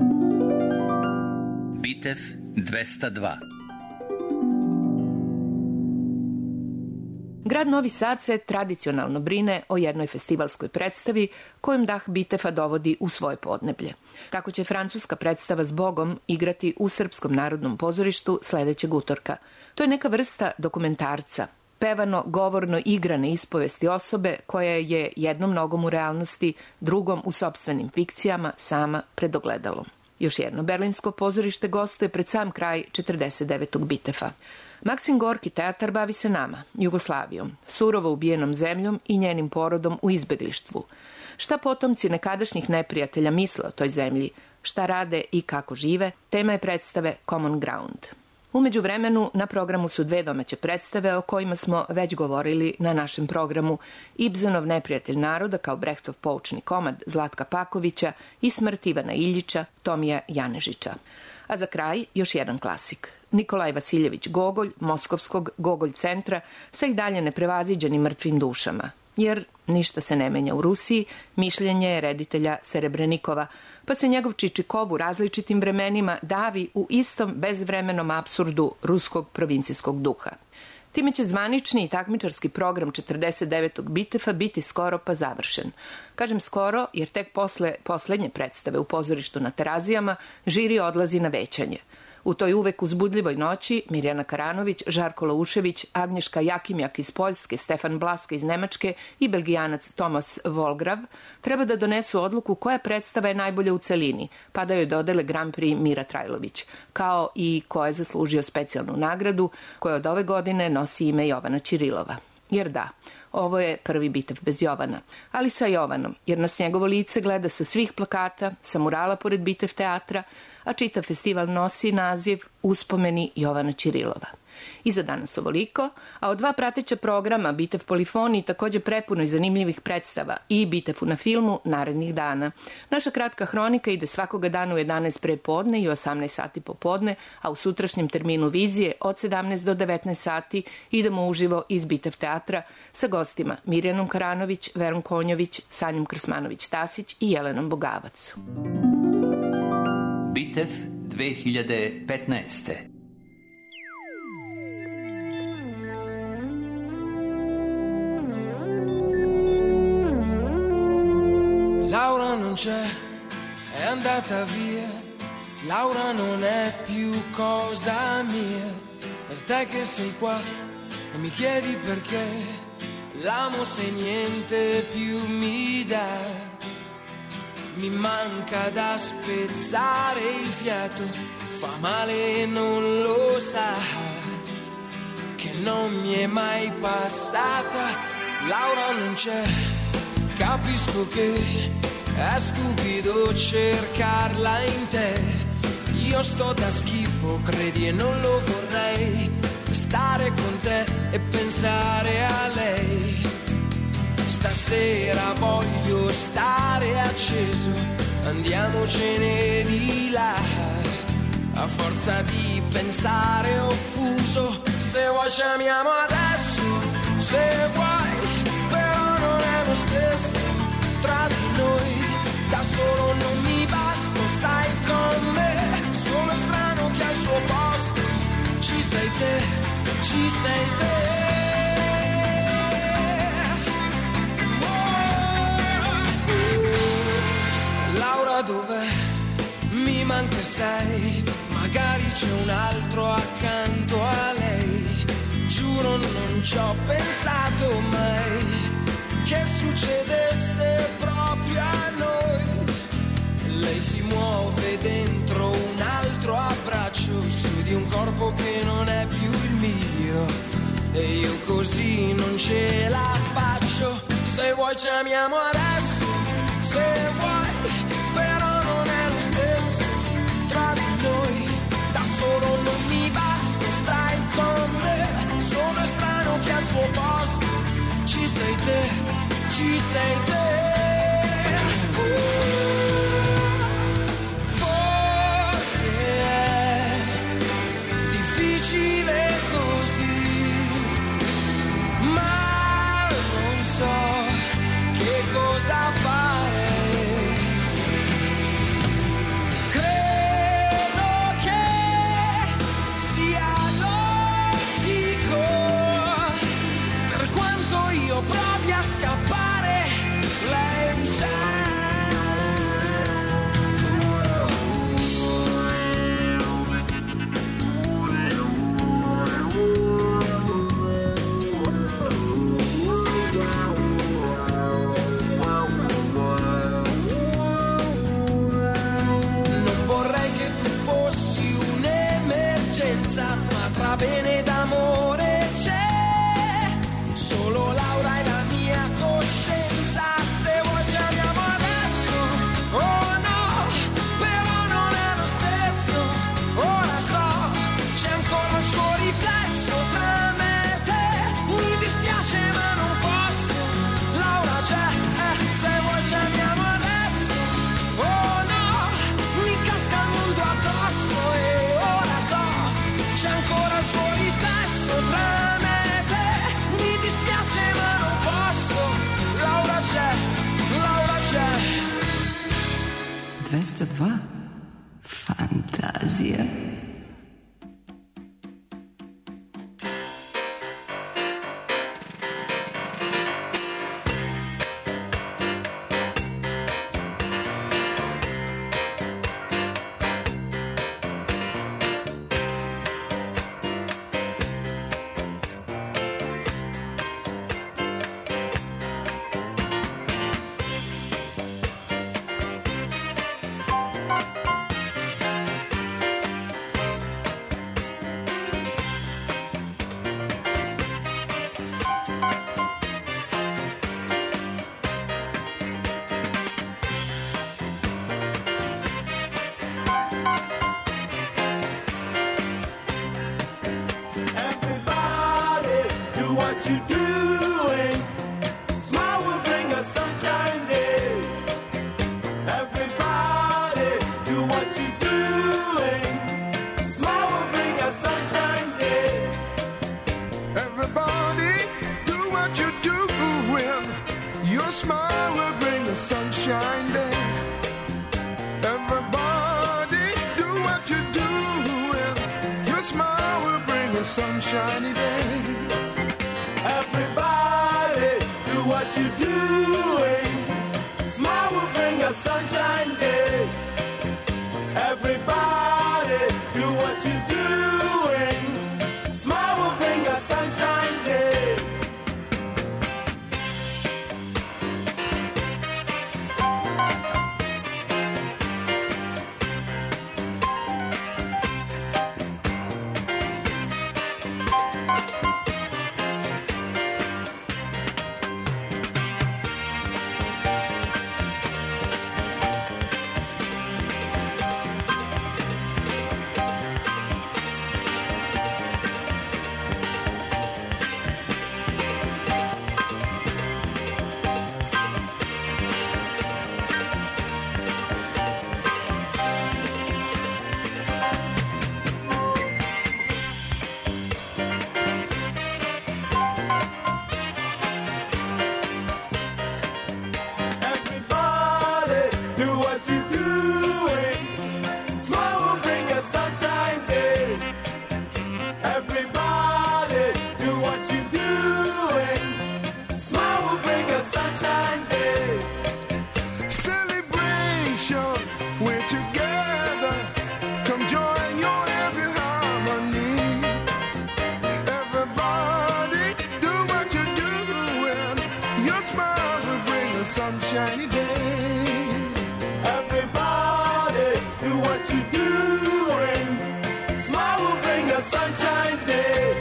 Bitev dvesta dva. Grad Novi Sad se tradicionalno brine o jednoj festivalskoj predstavi kojom dah Bitefa dovodi u svoje podneblje. Tako će francuska predstava Zbogom igrati u Srpskom narodnom pozorištu sledećeg utorka. To je neka vrsta dokumentarca, pevano, govorno igrane ispovesti osobe koja je jednom nogom u realnosti, drugom u sopstvenim fikcijama, sama pred ogledalom. Još jedno berlinsko pozorište gostuje pred sam kraj četrdeset devetog Bitefa. Maksim Gorki teatar bavi se nama, Jugoslavijom, surovo ubijenom zemljom i njenim porodom u izbeglištvu. Šta potomci nekadašnjih neprijatelja misle o toj zemlji, šta rade i kako žive, tema je predstave Common Ground. Umeđu vremenu na programu su dve domaće predstave o kojima smo već govorili na našem programu: Ibsenov Neprijatelj naroda kao Brechtov poučni komad Zlatka Pakovića i Smrt Ivana Iljića Tomija Janežića. A za kraj još jedan klasik. Nikolaj Vasiljević Gogolj, Moskovskog Gogolj centra sa i dalje neprevaziđenim mrtvim dušama. Jer ništa se ne menja u Rusiji, mišljenje je reditelja Serebrenikova, pa se njegov Čičikov u različitim vremenima davi u istom bezvremenom apsurdu ruskog provincijskog duha. Time će zvanični i takmičarski program četrdeset devetog Bitefa biti skoro pa završen. Kažem skoro jer tek posle poslednje predstave u pozorištu na Terazijama žiri odlazi na većanje. U toj uvek uzbudljivoj noći Mirjana Karanović, Žarko Laušević, Agnješka Jakimjak iz Poljske, Stefan Blaska iz Nemačke i Belgijanac Tomas Volgrav treba da donesu odluku koja predstava je najbolja u celini, pa da joj dodele Grand Prix Mira Trajlović, kao i ko je zaslužio specijalnu nagradu koja od ove godine nosi ime Jovana Ćirilova. Jer da, ovo je prvi Bitev bez Jovana, ali sa Jovanom, jer nas njegovo lice gleda sa svih plakata, sa murala pored Bitev teatra, a čitav festival nosi naziv Uspomeni Jovana Ćirilova. I za danas ovoliko, a od dva prateća programa Bitev Polifoniji takođe prepuno i zanimljivih predstava i Bitefu na filmu narednih dana. Naša kratka hronika ide svakoga dana u jedanaest pre podne i osamnaest sati popodne, a u sutrašnjem terminu vizije od sedamnaest do devetnaest sati idemo uživo iz Bitev teatra sa gostima Mirjanom Karanović, Verom Konjović, Sanjom Krsmanović-Tasić i Jelenom Bogavac. Bitev dve hiljade petnaeste. Laura non c'è, è andata via. Laura non è più cosa mia. E te che sei qua e mi chiedi perché l'amo se niente più mi dà. Mi manca da spezzare il fiato, fa male e non lo sa, che non mi è mai passata. Laura non c'è, capisco che è stupido cercarla in te. Io sto da schifo, credi e non lo vorrei, stare con te e pensare a lei. Stasera voglio stare acceso, andiamocene di là. A forza di pensare offuso, se vuoi ci amiamo adesso, se vuoi, però non è lo stesso tra di noi. da solo non mi basto, stai con me, sono strano che al suo posto ci sei te, ci sei te. Laura dov'è? Mi manca sei, magari c'è un altro accanto a lei. Giuro non ci ho pensato mai che succedesse proprio a noi. Lei si muove dentro un altro abbraccio su di un corpo che non è più il mio, e io così non ce la faccio. Se vuoi chiamiamo adesso, se vuoi, però non è lo stesso tra di noi. Da solo non mi basta, stai con me, sono strano che al suo posto ci sei te, ci sei te. Uh, forse è difficile così, ma non so che cosa fare. Credo che sia logico, per quanto io provi a scappare, lei c'è. Non vorrei che tu fossi un'emergenza, ma tra bene ed amore c'è solo Laura e la mia coscienza. Se vuoi chiamiamo adesso, oh no, però non è lo stesso. Ora so, c'è ancora il suo riflesso tra me e te. Mi dispiace ma non posso, Laura c'è, eh, se vuoi chiamiamo adesso, oh no, mi casca il mondo addosso. E ora so, c'è ancora il suo riflesso tra me e te. Mi dispiace ma non posso, Laura c'è, Laura c'è. двести два. Фантазия. Everybody, do what you're doing. Smile will bring us sunshine day. Everybody, do what you're doing. Smile will bring us sunshine day. Everybody, do what you're doing. Your smile will bring the sunshine day. Everybody, do what you're doing. Your smile will bring a sunshiny day. Everybody, do what you're doing. Smile will bring us sunshine day. Everybody, do what you're doing. Smile will bring us sunshine day. sunshiny day. Everybody, do what you're doing. Smile will bring a sunshine day.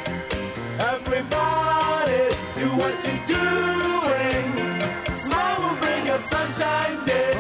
Everybody, do what you're doing. Smile will bring a sunshine day.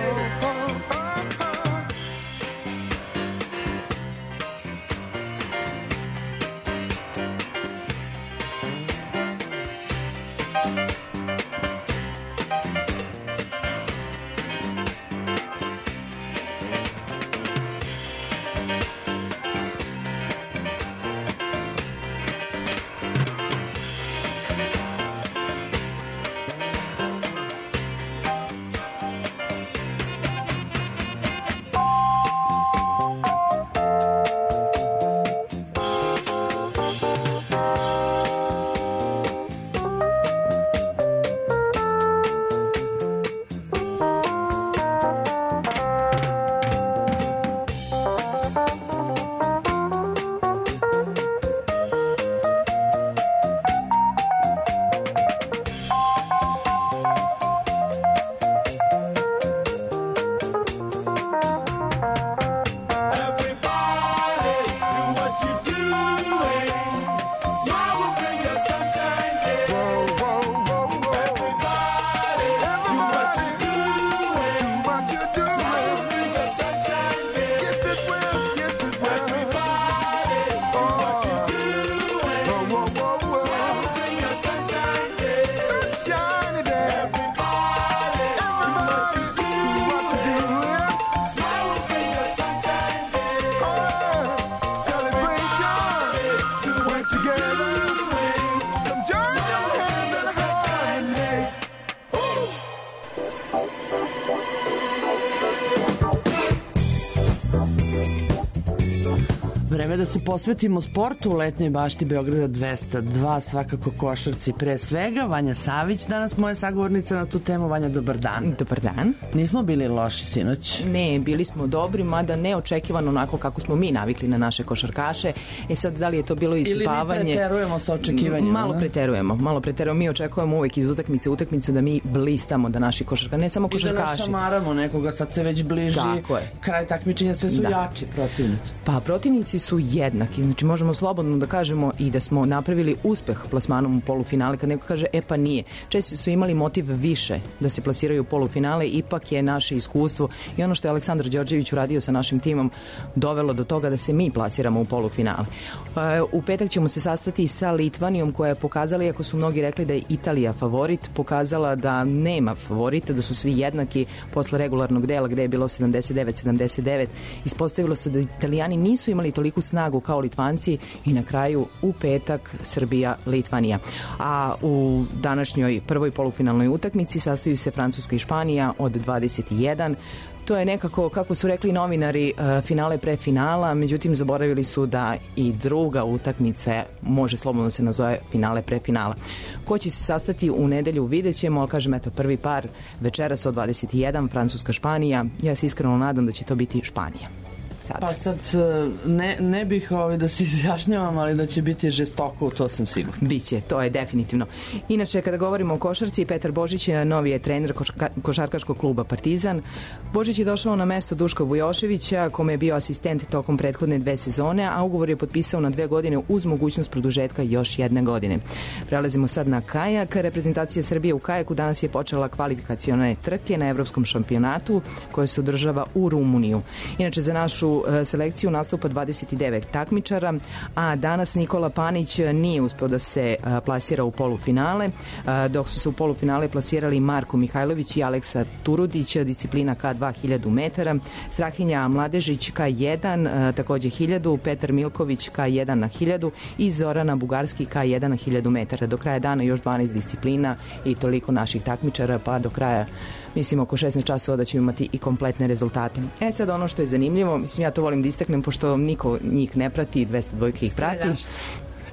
Vreme da se posvetimo sportu u letnjoj bašti Beograda dvesta dva, svakako košarci pre svega. Vanja Savić, danas moja sagovornica na tu temu. Vanja, dobar dan. Dobar dan. Nismo bili loši sinoć? Ne, bili smo dobri, mada neočekivano onako kako smo mi navikli na naše košarkaše. E sad, da li je to bilo ispipavanje? Ili mi preterujemo sa očekivanjima? Malo ne? preterujemo, malo preterujemo. Mi očekujemo uvek iz utakmice utakmicu da mi blistamo, da naši košarkaši, ne samo košarkaši. I da nas samaramo nekoga, sad se već bliži. Tako je. Kraj takmičenja, sve su da. jači protivnici. Pa protivnici su jednaki, znači možemo slobodno da kažemo i da smo napravili uspeh plasmanom u polufinale. Kad neko kaže e pa nije, često su imali motiv više da se plasiraju u polufinale, ipak je naše iskustvo i ono što je Aleksandar Đorđević uradio sa našim timom dovelo do toga da se mi plasiramo u polufinale. U petak ćemo se sastati sa Litvanijom, koja je pokazala, iako su mnogi rekli da je Italija favorit, pokazala da nema favorita, da su svi jednaki posle regularnog dela gde je bilo sedamdeset devet sedamdeset devet. Ispostavilo se da Italijani nisu imali toliku snagu kao Litvanci i na kraju u petak Srbija-Litvanija. A u današnjoj prvoj polufinalnoj utakmici sastaju se Francuska i Španija od dvadeset jedan. To je nekako, kako su rekli novinari, finale pre finala, međutim zaboravili su da i druga utakmica može slobodno se nazove finale pre finala. Ko će se sastati u nedelju vidjet ćemo, ali kažem, eto, prvi par večeras od dvadeset jedan, Francuska-Španija. Ja se iskreno nadam da će to biti Španija. Sad. Pa sad ne, ne bih ovaj da se izjašnjavam, ali da će biti žestoko, to sam sigurno. Biće, to je definitivno. Inače, kada govorimo o košarci, Petar Božić je novi je trener koška, košarkaškog kluba Partizan. Božić je došao na mesto Duška Vujoševića, kome je bio asistent tokom prethodne dve sezone, a ugovor je potpisao na dve godine uz mogućnost produžetka još jedne godine. Prelazimo sad na kajak. Reprezentacija Srbije u kajaku danas je počela kvalifikacione trke na evropskom šampionatu koje se održava u Rumuniju. Inače, za našu selekciju nastupa dvadeset devet takmičara, a danas Nikola Panić nije uspeo da se plasira u polufinale, dok su se u polufinale plasirali Marko Mihajlović i Aleksa Turudić, disciplina K dva hiljadu metara, Strahinja Mladežić K jedan, takođe hiljadu, Petar Milković K jedan na hiljadu i Zorana Bugarski K jedan na hiljadu metara. Do kraja dana još dvanaest disciplina i toliko naših takmičara, pa do kraja mislim oko šesnaest časova da ćemo imati i kompletne rezultate. E sad ono što je zanimljivo, mislim ja to volim da istaknem pošto niko njih ne prati, dvesta dva ih prati.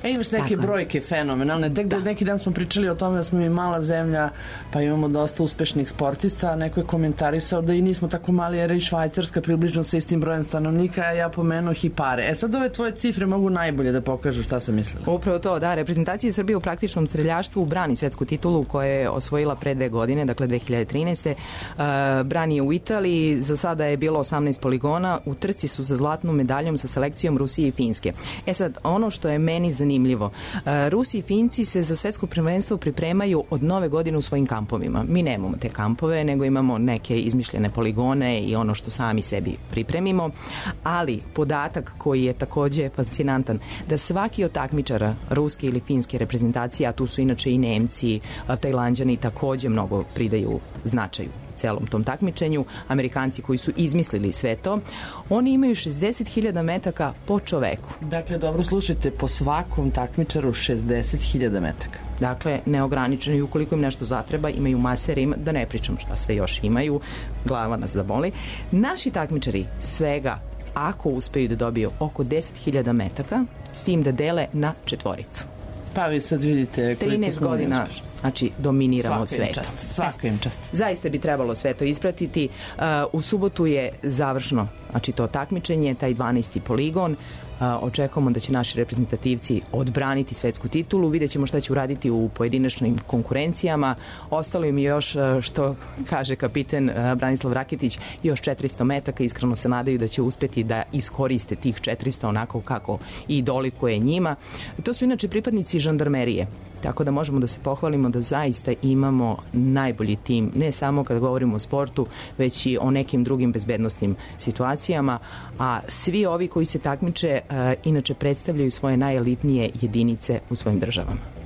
E, imaš neke brojke fenomenalne. Tek da neki dan smo pričali o tome da smo mi mala zemlja, pa imamo dosta uspešnih sportista. Neko je komentarisao da i nismo tako mali, jer i Švajcarska približno sa istim brojem stanovnika, a ja pomenuo i pare. E sad ove tvoje cifre mogu najbolje da pokažu šta sam mislila. Upravo to, da. Reprezentacija Srbije u praktičnom streljaštvu brani svetsku titulu koja je osvojila pre dve godine, dakle dve hiljade trinaeste. Uh, brani je u Italiji, za sada je bilo osamnaest poligona, u trci su sa zlatnom medaljom sa selekcijom Rusije i Finske. E sad, ono što je meni zanimljivo, uh, Rusi i Finci se za svetsko prvenstvo pripremaju od nove godine u svojim kampovima. Mi nemamo te kampove, nego imamo neke izmišljene poligone i ono što sami sebi pripremimo, ali podatak koji je takođe fascinantan, da svaki od takmičara ruske ili finske reprezentacije, a tu su inače i Nemci, Tajlanđani takođe mnogo pridaju značaju celom tom takmičenju, Amerikanci koji su izmislili sve to, oni imaju šezdeset hiljada metaka po čoveku. Dakle, dobro slušajte, po svakom takmičaru šezdeset hiljada metaka. Dakle, neograničeno i ukoliko im nešto zatreba, imaju maserim, da ne pričam šta sve još imaju, glava nas zaboli. Naši takmičari svega, ako uspeju da dobiju oko deset hiljada metaka, s tim da dele na četvoricu. Pa vi sad vidite trinaest godina, znači dominiramo svetom. Svaka im čast. Zaista bi trebalo sve to ispratiti. Uh, u subotu je završno, znači to takmičenje, taj dvanaesti poligon. Uh, očekujemo da će naši reprezentativci odbraniti svetsku titulu. Vidjet ćemo šta će uraditi u pojedinačnim konkurencijama. Ostalo im još, uh, što kaže kapiten uh, Branislav Raketić, još četiristo metaka. Iskreno se nadaju da će uspeti da iskoriste tih četiristo onako kako i dolikuje njima. To su inače pripadnici žandarmerije. Tako da možemo da se pohvalimo da zaista imamo najbolji tim, ne samo kada govorimo o sportu, već i o nekim drugim bezbednostnim situacijama, a svi ovi koji se takmiče uh, inače predstavljaju svoje najelitnije jedinice u svojim državama.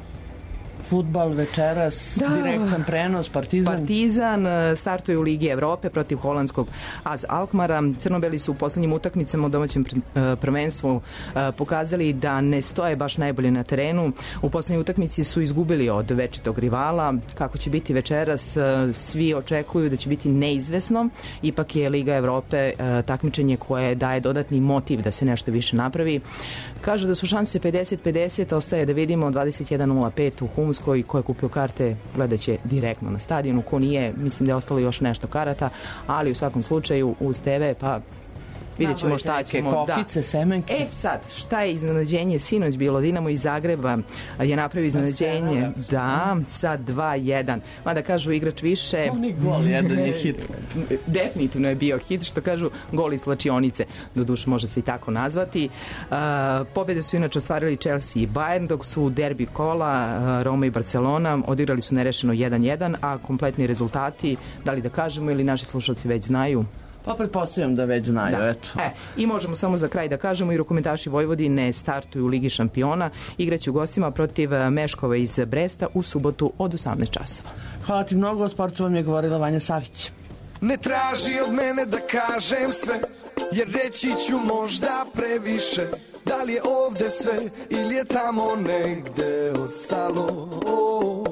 Fudbal večeras, da. Direktan prenos, Partizan. Partizan startuje u Ligi Evrope protiv holandskog Az Alkmara. Crnobeli su u poslednjim utakmicama u domaćem prvenstvu pokazali da ne stoje baš najbolje na terenu. U poslednjoj utakmici su izgubili od večitog rivala. Kako će biti večeras, svi očekuju da će biti neizvesno. Ipak je Liga Evrope takmičenje koje daje dodatni motiv da se nešto više napravi. Kažu da su šanse pedeset pedeset, ostaje da vidimo dvadeset jedan nula pet u Humskoj. Koji, ko je kupio karte, gledat će direktno na stadionu, ko nije, mislim da je ostalo još nešto karata, ali u svakom slučaju uz te ve, pa vidjet ćemo šta ćemo. Kokice, semenke. E sad, šta je iznenađenje sinoć bilo? Dinamo iz Zagreba je napravio iznenađenje, da, sa dva jedan. Mada kažu igrač više. Oni gol, jedan je hit. Definitivno je bio hit, što kažu gol iz slačionice. Doduše može se i tako nazvati. Uh, pobjede su inače ostvarili Chelsea i Bayern, dok su derbi kola uh, Roma i Barcelona odigrali su nerešeno jedan jedan, a kompletni rezultati, da li da kažemo ili naši slušalci već znaju? Pa pretpostavljam da već znaju, da. Eto. E, i možemo samo za kraj da kažemo, i rukometaši Vojvodine startuju u Ligi šampiona, igraće u gostima protiv Meškova iz Bresta u subotu od osamnaest časova. Hvala ti mnogo, o sportu vam je govorila Vanja Savić. Ne traži od mene da kažem sve, jer reći ću možda previše. Da li je ovde sve ili je tamo negde ostalo? Oh.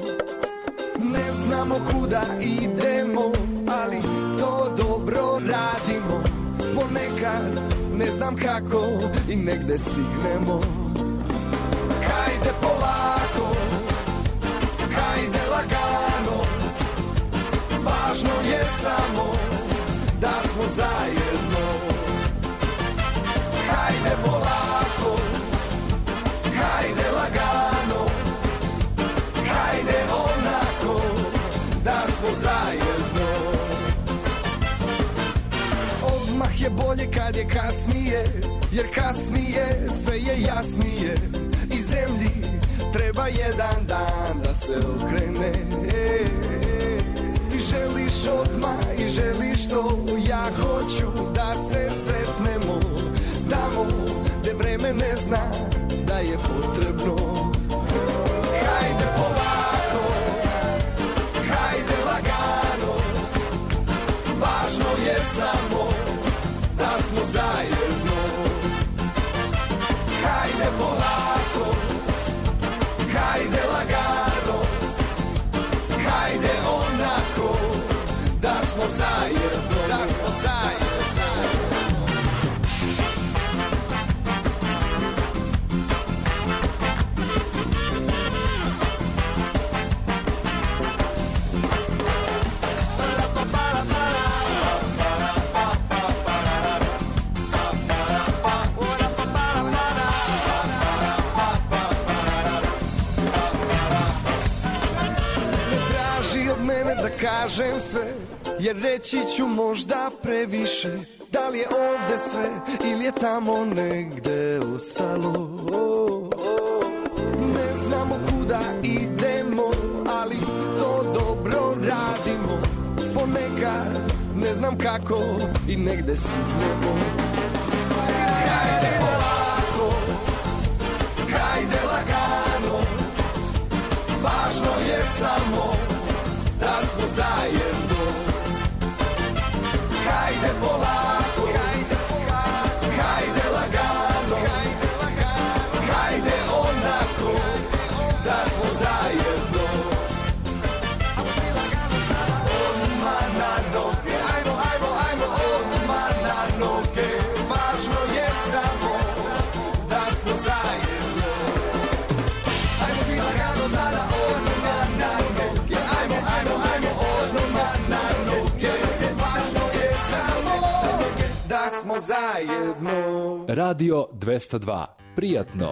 Ne znamo kuda idemo, ali to dobro radimo. Ponekad ne znam kako i negde stignemo. Hajde polako, hajde lagano, važno je samo da smo zajedno. Hajde polako, hajde lagano, hajde onako da smo zajedno. Odmah je bolje kad je kasnije, jer kasnije sve je jasnije. I zemlji treba jedan dan da se okrene. Ti želiš odmah i želiš to, ja hoću da se sretnemo tamo gde vreme ne zna da je potrebno. Hajde polako, hajde lagano, važno je samo da smo zajedno. Hajde polako, hajde lagano, hajde onako da smo zajedno, da smo zajedno. kažem sve, jer reći ću možda previše. Da li je ovde sve ili je tamo negde ostalo? Ne znamo kuda idemo, ali to dobro radimo. Ponekad ne znam kako i negde stignemo. Hajde polako, hajde lagano, važno je samo da smo zajedno. Hajde polako, hajde polako, hajde lagano, hajde lagano, hajde onako da smo zajedno. Ajmo svi lagano sada, odmah na noge, ajmo, ajmo, ajmo, odmah na noge. Važno je samo da smo zajedno. Ajmo svi lagano sada, odmah na noge, ajmo, ajmo, ajmo, odmah na noge. Važno je samo da smo zajedno. Radio dvesta dva. Prijatno.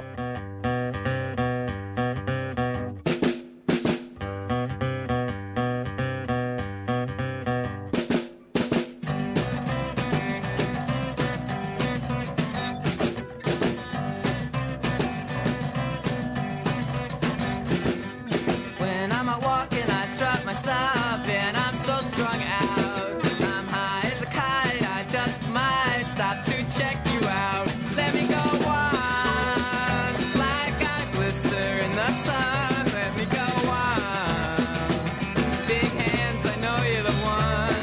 When I'm out walking, I strut my stuff, and I'm so strung out. I'm high as a kite, I just might stop to check you out. Let me go on, like I glister in the sun. Let me go on. Big hands, I know you're the one.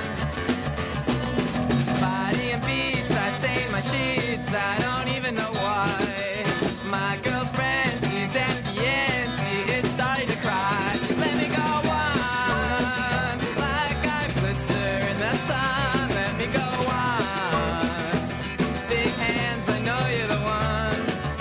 Body and beats, I stain my sheets, I don't even know why. My girlfriend, she's at the end, she is starting to cry. Let me go on, like I glister in the sun. Let me go on. Big hands, I know you're the one.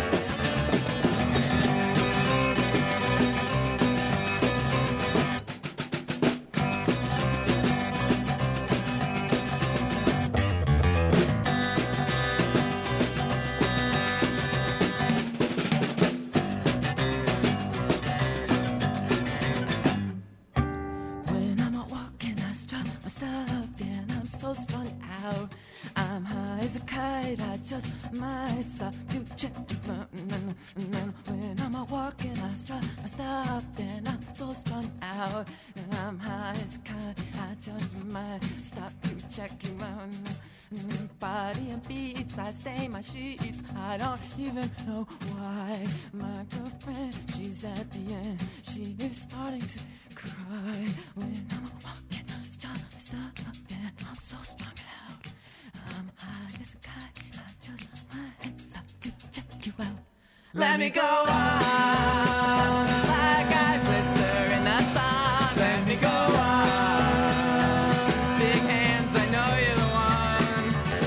When I'm out walking, I strut my stuff, and I'm so strung out. I'm high as a kite, I just might stop to check you out. When I'm out walking, I strut my stuff, and I'm so strung out. I'm high as a kite, I just might stop to check you out. Body and beats, I stain my sheets, I don't even know why. My girlfriend, she's at the end, she is starting to cry. When I'm walking, stop, stop, and I'm so strung out. I'm high as a kite, I just might stop to check you out. Let me go on, like I glister in the sun. Let me go on. Big hands, I know you're the one.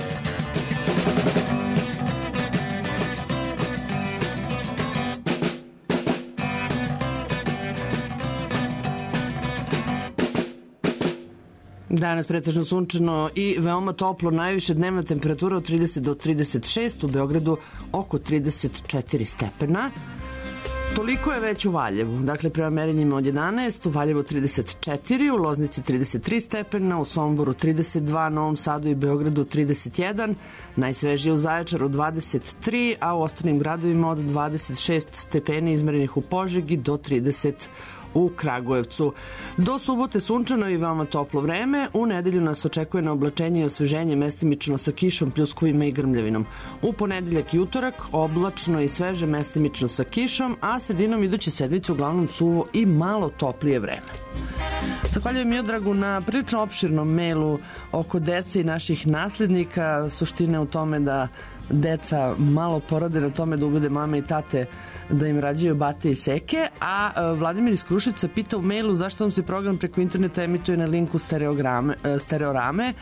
Danas pretežno sunčano i veoma toplo, najviše dnevna temperatura od trideset do trideset šest, u Beogradu oko trideset četiri stepena. Toliko je već u Valjevu, dakle prema merenjima od jedanaest, u Valjevu trideset četiri, u Loznici trideset tri stepena, u Somboru trideset dva, Novom Sadu i Beogradu trideset jedan, najsvežije u Zaječaru dvadeset tri, a u ostalim gradovima od dvadeset šest stepeni izmerenih u Požegi do trideset u Kragujevcu. Do subote sunčano i veoma toplo vreme. U nedelju nas očekuje na oblačenje i osveženje mestimično sa kišom, pljuskovima i grmljavinom. U ponedeljak i utorak oblačno i sveže mestimično sa kišom, a sredinom iduće sedmice uglavnom suvo i malo toplije vreme. Zahvaljujem Miodragu na prilično opširnom mailu oko dece i naših naslednika. Suština je u tome da deca malo porade na tome da ubede mame i tate da im rađaju bate i seke, a Vladimir iz Kruševca pita u mailu zašto vam se program preko interneta emituje na linku stereorame.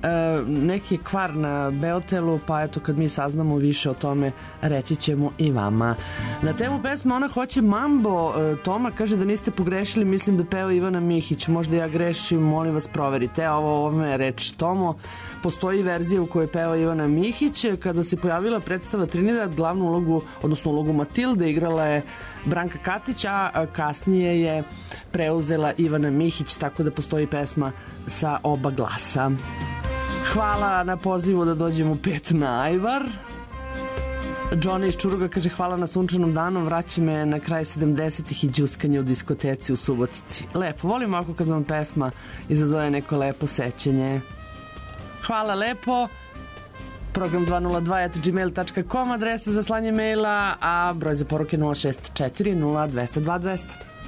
neki kvar na Beotelu, pa eto kad mi saznamo više o tome reći ćemo i vama. Na temu pesma Ona hoće mambo, Toma kaže da niste pogrešili, mislim da peva Ivana Mihić, možda ja grešim, molim vas proverite. Ovo ovome je reč Tomo. Postoji verzija u kojoj peva Ivana Mihić. Kada se pojavila predstava Trinidad, glavnu ulogu, odnosno ulogu Matilde, igrala je Branka Katić, a kasnije je preuzela Ivana Mihić, tako da postoji pesma sa oba glasa. Hvala na pozivu da dođem u pet na Ajvar. Johnny iz Čuruga kaže hvala na sunčanom danu, vraća me na kraj sedamdesetih i đuskanje u diskoteci u Subotici. Lepo, volim ovako kad vam pesma izazove neko lepo sećenje. Hvala lepo. Program dva nula dva at gmail dot com, adresa za slanje maila, a broj za poruke nula šest četiri nula dva nula dva dva zero zero.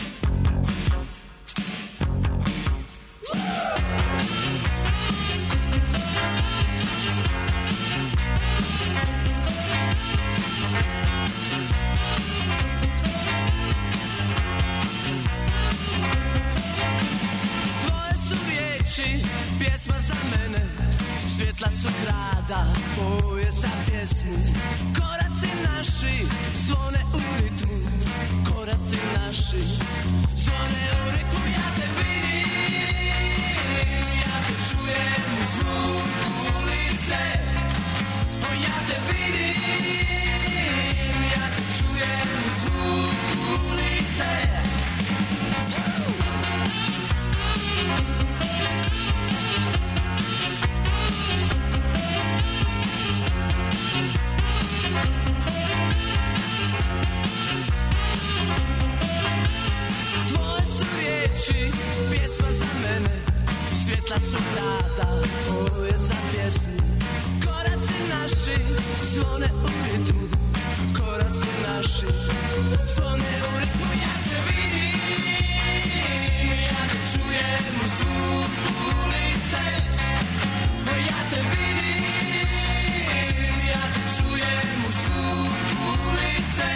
Svjetla su grada, boje za pjesmu. Koraci naši zvone u ritmu. Koraci naši zvone u ritmu. Ja te vidim, ja te čujem u zvuku ulice. O, ja te vidim, ja te čujem u zvuku ulice. Pjesma za mene, svjetla su grada, ovo je za pjesmu. Koraci naši zvone u ritmu. Koraci naši zvone u ritmu. Ja te vidim, ja te čujem u zvuku ulice. Ja te vidim, ja te čujem u zvuku ulice.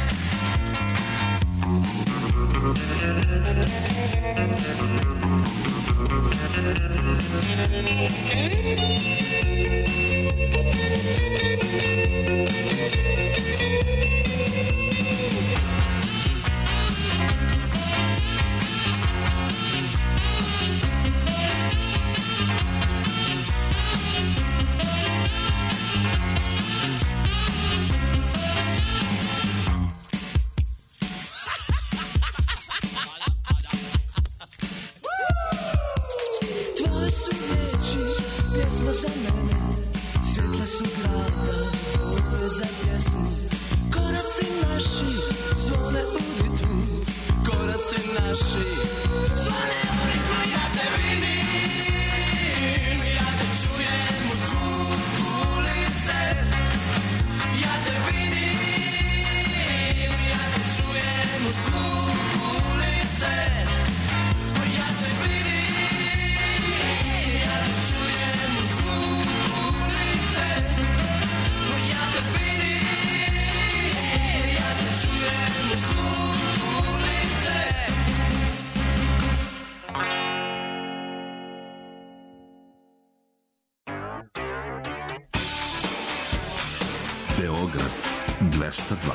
Beograd dvesta dva.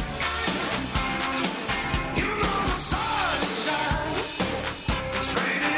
Straight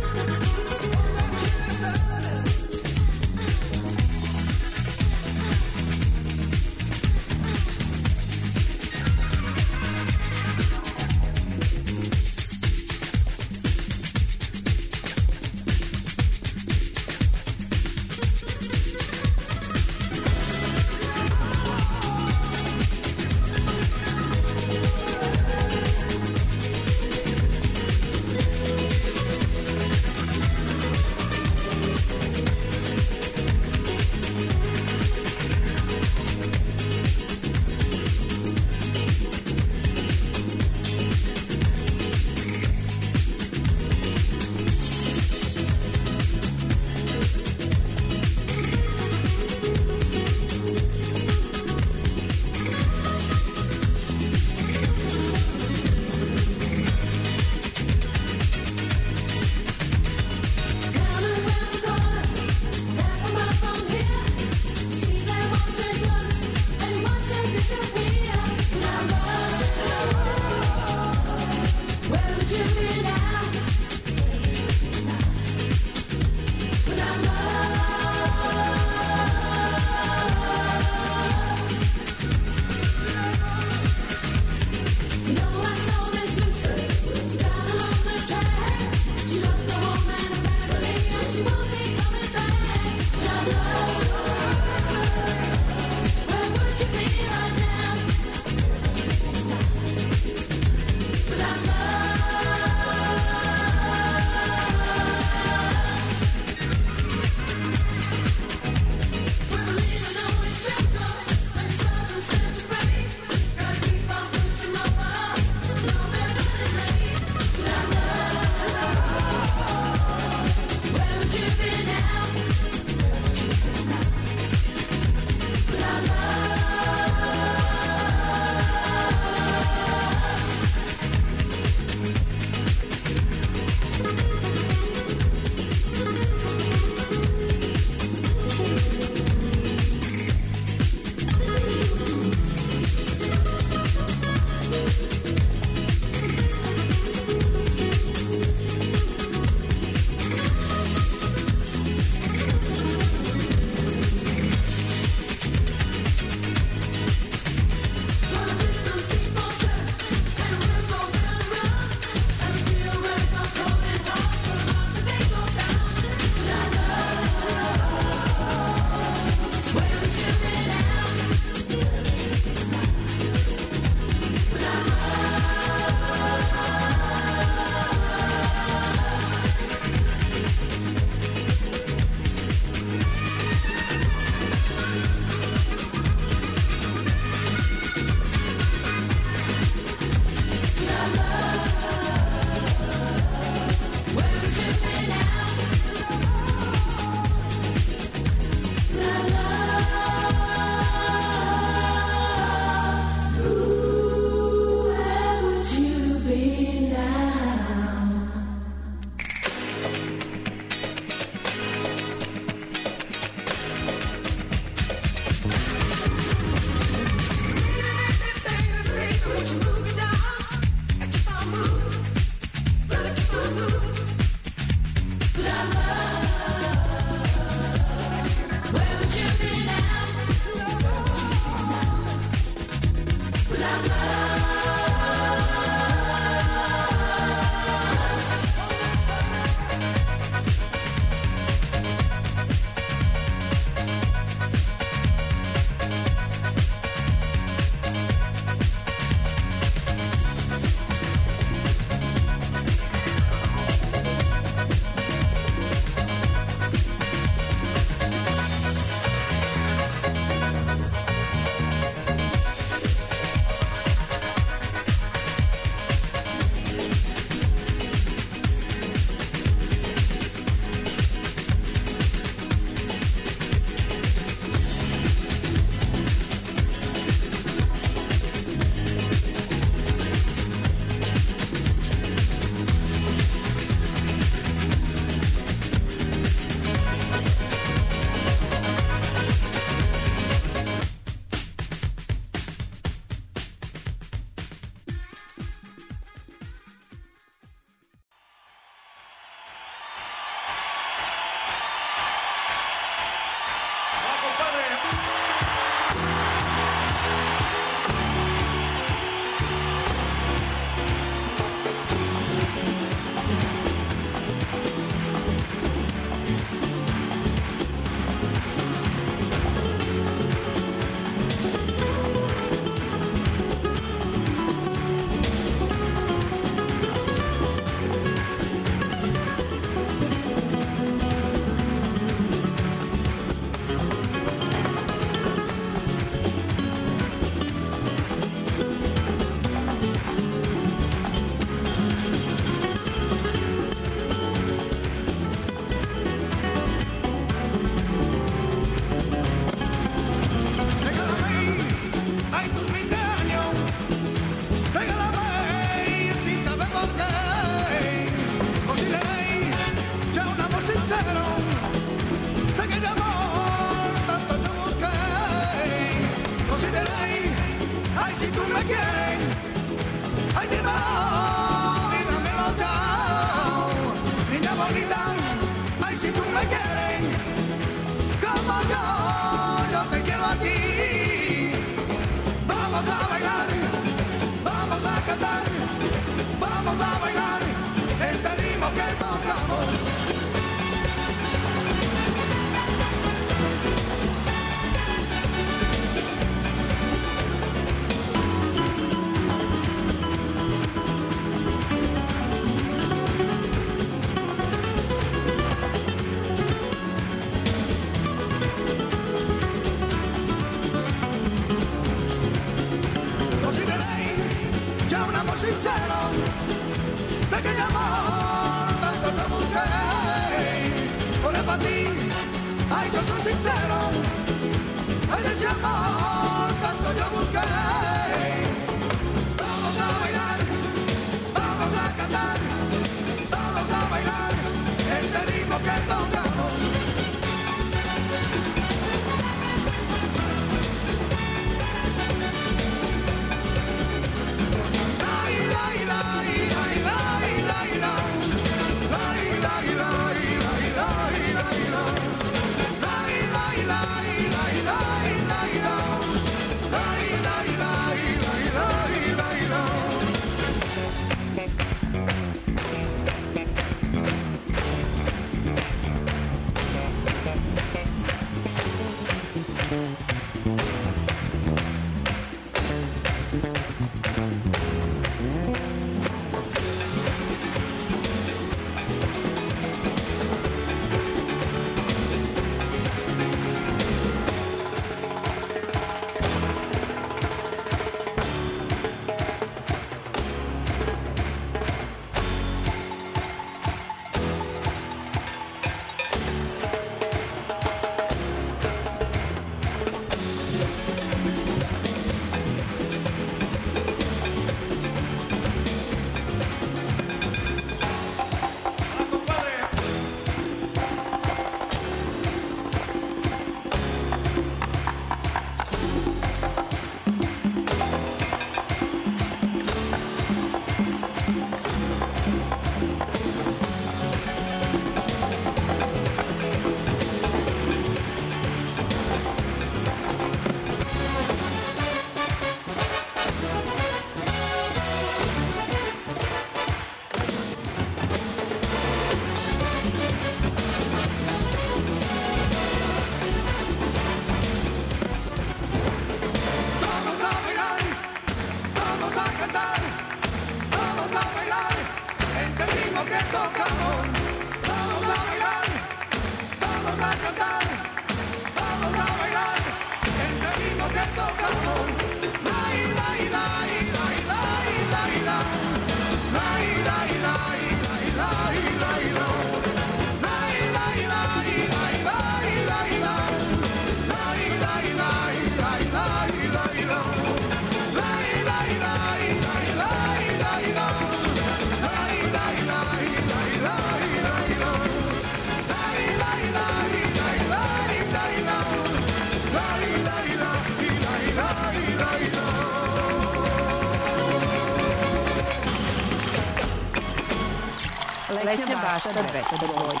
Letnja bašta dvesta dva.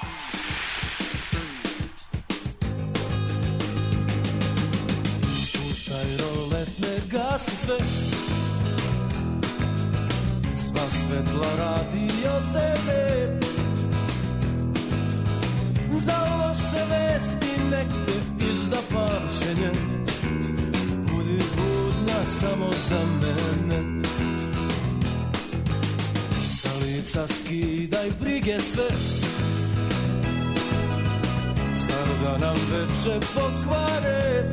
Spuštaj roletne, gasi sve, sva svetla radi od tebe. Za loše vesti nek te izda pamćenje, budi budna samo za mene. Skidaj brige sve, zar da nam veče pokvare.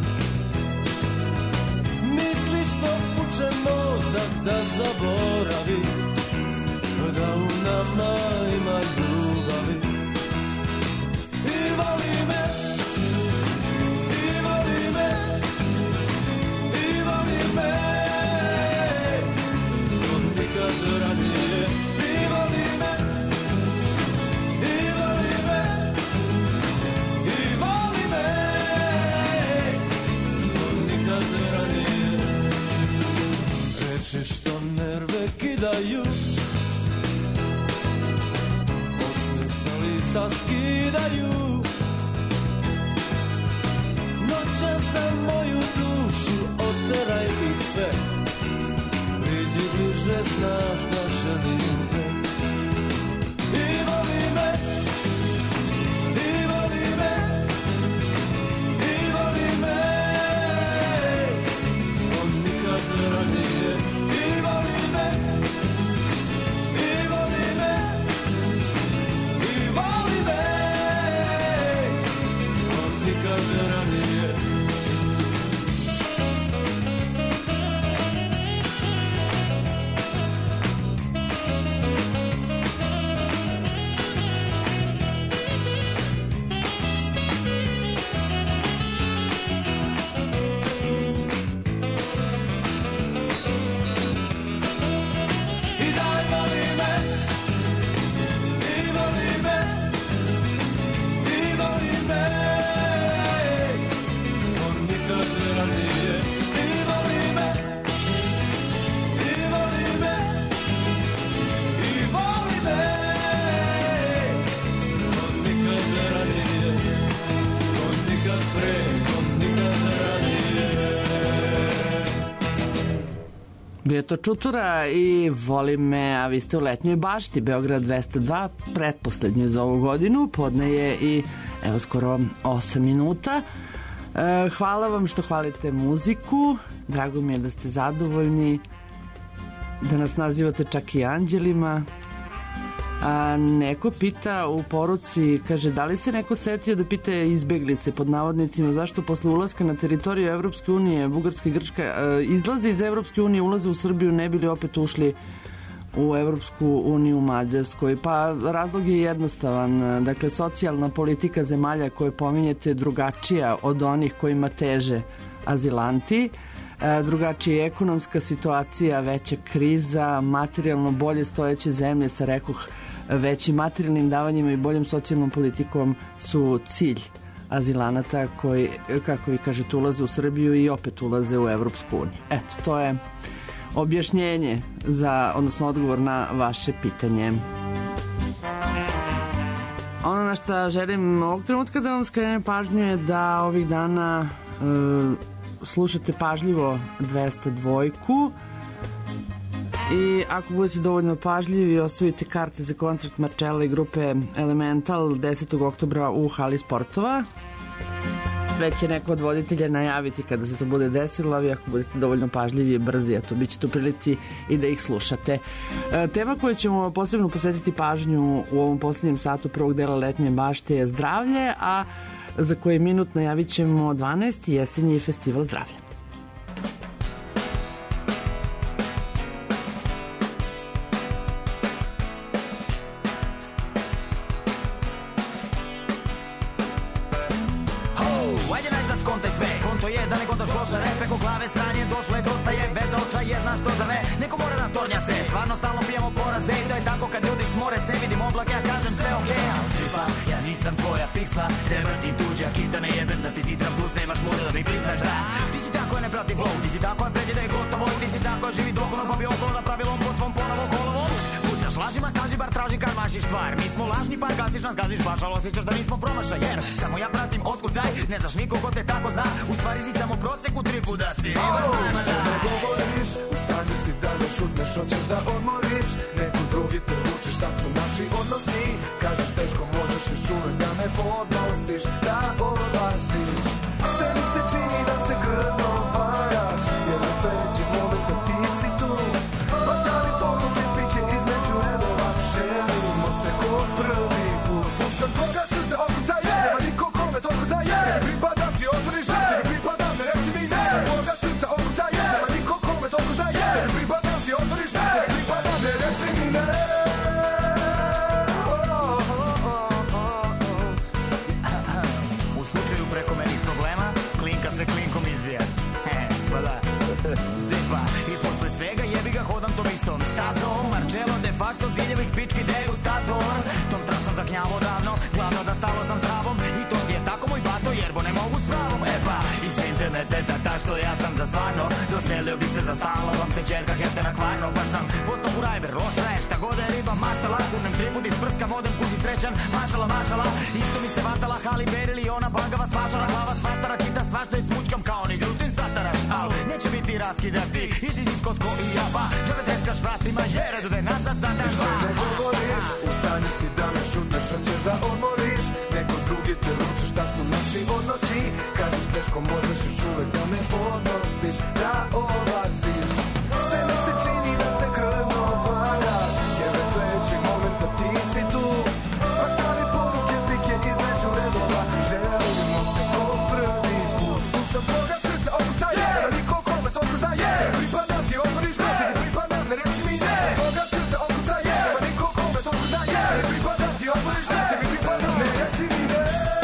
Misliš to uče mozak da zaboravi, da u nama ima ljubavi. I voli me, i voli me, i voli me, od nikad ranije. Što nerve kidaju, osmeh sa lica skidaju. Noća za moju dušu, oteraj ih sve. Priđi bliže, znaš da želim te. I voli me, i voli me, i voli me, on nikad ranije. Bio to Čutura i Voli me, a vi ste u letnjoj bašti, Beograd dvesta dva, pretposlednju za ovu godinu, podne je i evo skoro osam minuta. E, hvala vam što hvalite muziku, drago mi je da ste zadovoljni, da nas nazivate čak i anđelima. A neko pita u poruci, kaže, da li se neko setio da pita izbeglice pod navodnicima zašto posle ulaska na teritoriju Evropske unije, Bugarska i Grčka e, izlaze iz Evropske unije, ulaze u Srbiju, ne bili opet ušli u Evropsku uniju u Mađarskoj? Pa razlog je jednostavan, dakle socijalna politika zemalja koje pominjete drugačija od onih kojima teže azilanti, e, drugačija je ekonomska situacija, veća kriza, materijalno bolje stojeće zemlje sa, rekoh, većim materijalnim davanjima i boljom socijalnom politikom su cilj azilanata koji, kako vi kažete, ulaze u Srbiju i opet ulaze u Evropsku uniju. Eto, to je objašnjenje za, odnosno odgovor na vaše pitanje. Ono na što želim ovog trenutka da vam skrenem pažnju je da ovih dana e, slušate pažljivo dvesta dva i ako budete dovoljno pažljivi osvojite karte za koncert Marčela i grupe Elemental desetog oktobra u hali sportova. Već će neko od voditelja najaviti kada se to bude desilo, a vi ako budete dovoljno pažljivi i brzi, eto, bit ćete u prilici i da ih slušate. E, tema koju ćemo posebno posvetiti pažnju u ovom posljednjem satu prvog dela letnje bašte je zdravlje, a za koji minut najavit ćemo dvanaesti jesenji festival zdravlja. Treba ti tuđa kita, ne jebem da ti titram plus, nemaš muda da mi priznaš da ti si tako je ne prati flow, ti si tako je pređe da je gotovo, ti si tako je živi dokono pa bi okolo da pravilom po svom ponovo kolovom. Pucaš lažima, kaži bar traži kad mašiš stvar, mi smo lažni pa gaziš nas, gaziš baš, ali osjećaš da nismo promašaj, jer samo ja pratim otkucaj, ne znaš nikogo te tako zna, u stvari si samo prosek u tripu da si riba znajma da. Ne govoriš, ustani si da ne šutneš, hoćeš da odmoriš, neko drugi te uči šta su naši odnosi, kažeš teško možeš još uvek da me podnosiš, da odlaziš. Sve mi se čini da se grdno varaš, jer od sledećeg momenta ti si tu. Pa da li poruke spike između redova, želimo se ko prvi put. Slušam tvoga srce okucaje, nema niko kome toliko znaje, tebi pripadam ti otvoriš, tebi pripadam ne reci mi ne. Slušam tvoga srce okucaje, nema niko kome toliko znaje, tebi pripadam ti otvoriš, tebi pripadam ne reci mi ne. Se klinkom izbija, he, pa da, zipa. I posle svega jebi ga hodam tom istom stazom, Marcello de facto ziljevih pički deju stator. Tom trasom zaknjavo davno, glavno da stalo sam zdravom, i to ti je tako moj bato, jerbo ne mogu s pravom. E pa, iz internete ta što ja sam za stvarno, doselio bi se za stalno, vam se čerka hete na kvarno, pa sam postao kurajber, loš raje, šta god je riba maštala, kurnem triput iz prska modem, kuži srećan, mašala, mašala, isto mi se vatala, hali berili, ona pangava svašala, glava svaštara, kita svašta i smučkam kao ni glutin sataraš, al neće biti raskidati, i ti iskod ko i ja, pa džave treskaš vratima, jer redu te nazad zadaš. Ne govoriš, ustani si da ne šuteš, hoćeš da odmoriš, neko drugi te uči šta su naši odnosi, kažeš teško možeš još uvek da me podnosiš, da odlaziš. Sve mi se čini da se grdno varaš, jer već sledećeg momenta ti si tu. Pa da li poruke spike između redova, želimo se ko prvi put. Slušam tvoga srca okucaje, nema niko kome toliko znaje, pripadam ti otvoriš, tebi pripadam ne reci mi ne. Slušam tvoga srca okucaje, nema niko kome toliko znaje, pripadam ti otvoriš, tebi pripadam ne reci mi ne.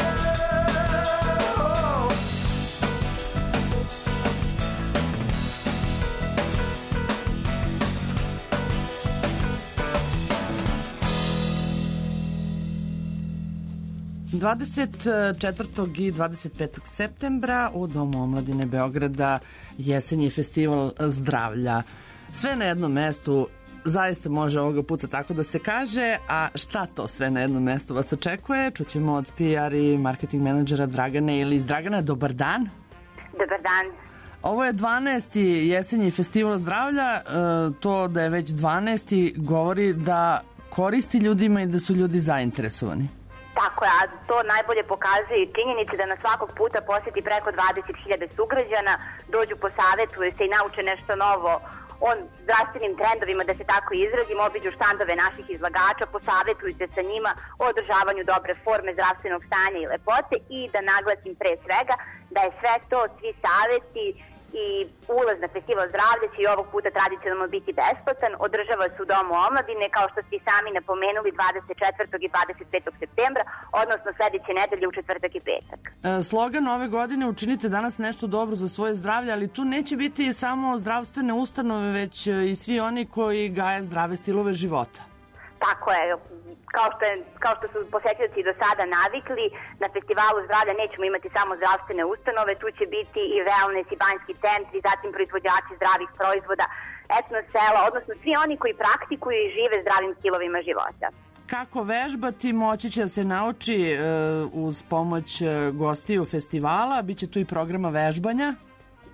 dvadeset četvrtog i dvadeset petog septembra u Domu omladine Beograda jesenji festival zdravlja. Sve na jednom mestu, zaista može ovoga puta tako da se kaže, a šta to sve na jednom mestu vas očekuje? Čućemo od P R i marketing menadžera Dragane Ilić. Dragana, dobar dan. Dobar dan. Ovo je dvanaesti jesenji festival zdravlja, to da je već dvanaesti govori da koristi ljudima i da su ljudi zainteresovani. Tako je, a to najbolje pokazuje i činjenice da na svakog puta posjeti preko dvadeset hiljada sugrađana, dođu posavetuju se i nauče nešto novo o zdravstvenim trendovima, da se tako izrazim, obiđu štandove naših izlagača, posavetuju se sa njima o održavanju dobre forme zdravstvenog stanja i lepote i da naglasim pre svega da je sve to, svi saveti i ulaz na festival zdravlja će i ovog puta tradicionalno biti besplatan. Održava se u Domu omladine, kao što ste i sami napomenuli, dvadeset četvrtog i dvadeset petog septembra, odnosno sledeće nedelje u četvrtak i petak. E, slogan ove godine učinite danas nešto dobro za svoje zdravlje, ali tu neće biti samo zdravstvene ustanove, već i svi oni koji gaje zdrave stilove života. Tako je, kao što, je, kao što su posjetioci do sada navikli, na festivalu zdravlja nećemo imati samo zdravstvene ustanove, tu će biti i wellness i banjski centri, zatim proizvođači zdravih proizvoda, etno sela, odnosno svi oni koji praktikuju i žive zdravim stilovima života. Kako vežbati moći će da se nauči uh, uz pomoć uh, gostiju festivala, biće tu i programa vežbanja?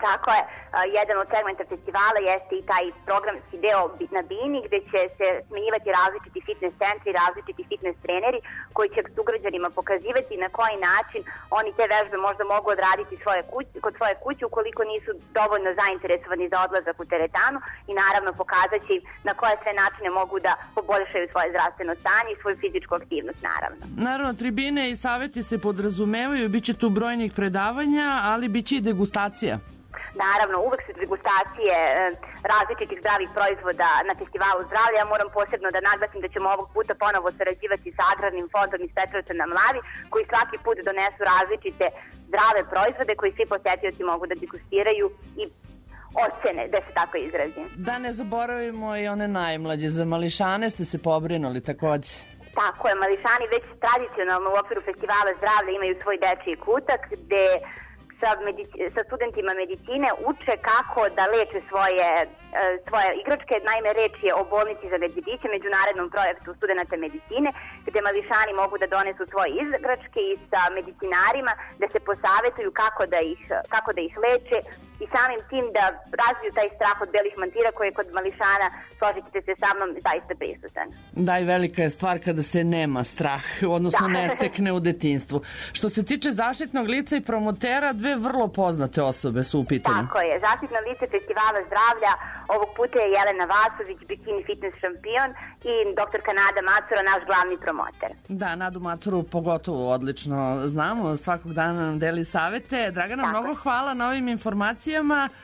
Tako je, jedan od segmenta festivala jeste i taj programski deo na Bini gde će se smenjivati različiti fitness centri, različiti fitness treneri koji će sugrađanima pokazivati na koji način oni te vežbe možda mogu odraditi svoje kući, kod svoje kuće ukoliko nisu dovoljno zainteresovani za odlazak u teretanu i naravno pokazat će im na koje sve načine mogu da poboljšaju svoje zdravstveno stanje i svoju fizičku aktivnost naravno. Naravno, tribine i saveti se podrazumevaju, bit će tu brojnih predavanja, ali bit će i degustacija. Naravno, uvek su degustacije e, različitih zdravih proizvoda na festivalu zdravlja. Ja moram posebno da naglasim da ćemo ovog puta ponovo sarađivati sa Agrarnim fondom iz Petrovca na Mlavi, koji svaki put donesu različite zdrave proizvode koji svi posetioci mogu da degustiraju i ocene, da se tako izrazim. Da ne zaboravimo i one najmlađe, za mališane ste se pobrinuli takođe. Tako je, mališani već tradicionalno u okviru festivala zdravlja imaju svoj dečiji kutak gde sa, medici, sa studentima medicine uče kako da leče svoje, svoje igračke. Naime, reč je o bolnici za medbiće, međunarodnom projektu studenta medicine, gde mališani mogu da donesu svoje igračke i sa medicinarima da se posavetuju kako da ih, kako da ih leče i samim tim da razviju taj strah od belih mantira koji je kod mališana, složit ćete se sa mnom, zaista prisutan. Da, i velika je stvar kada se nema strah, odnosno da. ne stekne u detinjstvu. Što se tiče zaštitnog lica i promotera, dve vrlo poznate osobe su u pitanju. Tako je, zaštitno lice festivala zdravlja ovog puta je Jelena Vasović, bikini fitness šampion i doktorka Nada Macura, naš glavni promoter. Da, Nadu Macuru pogotovo odlično znamo, svakog dana nam deli savete. Dragana, Tako. mnogo hvala na ovim informacijama.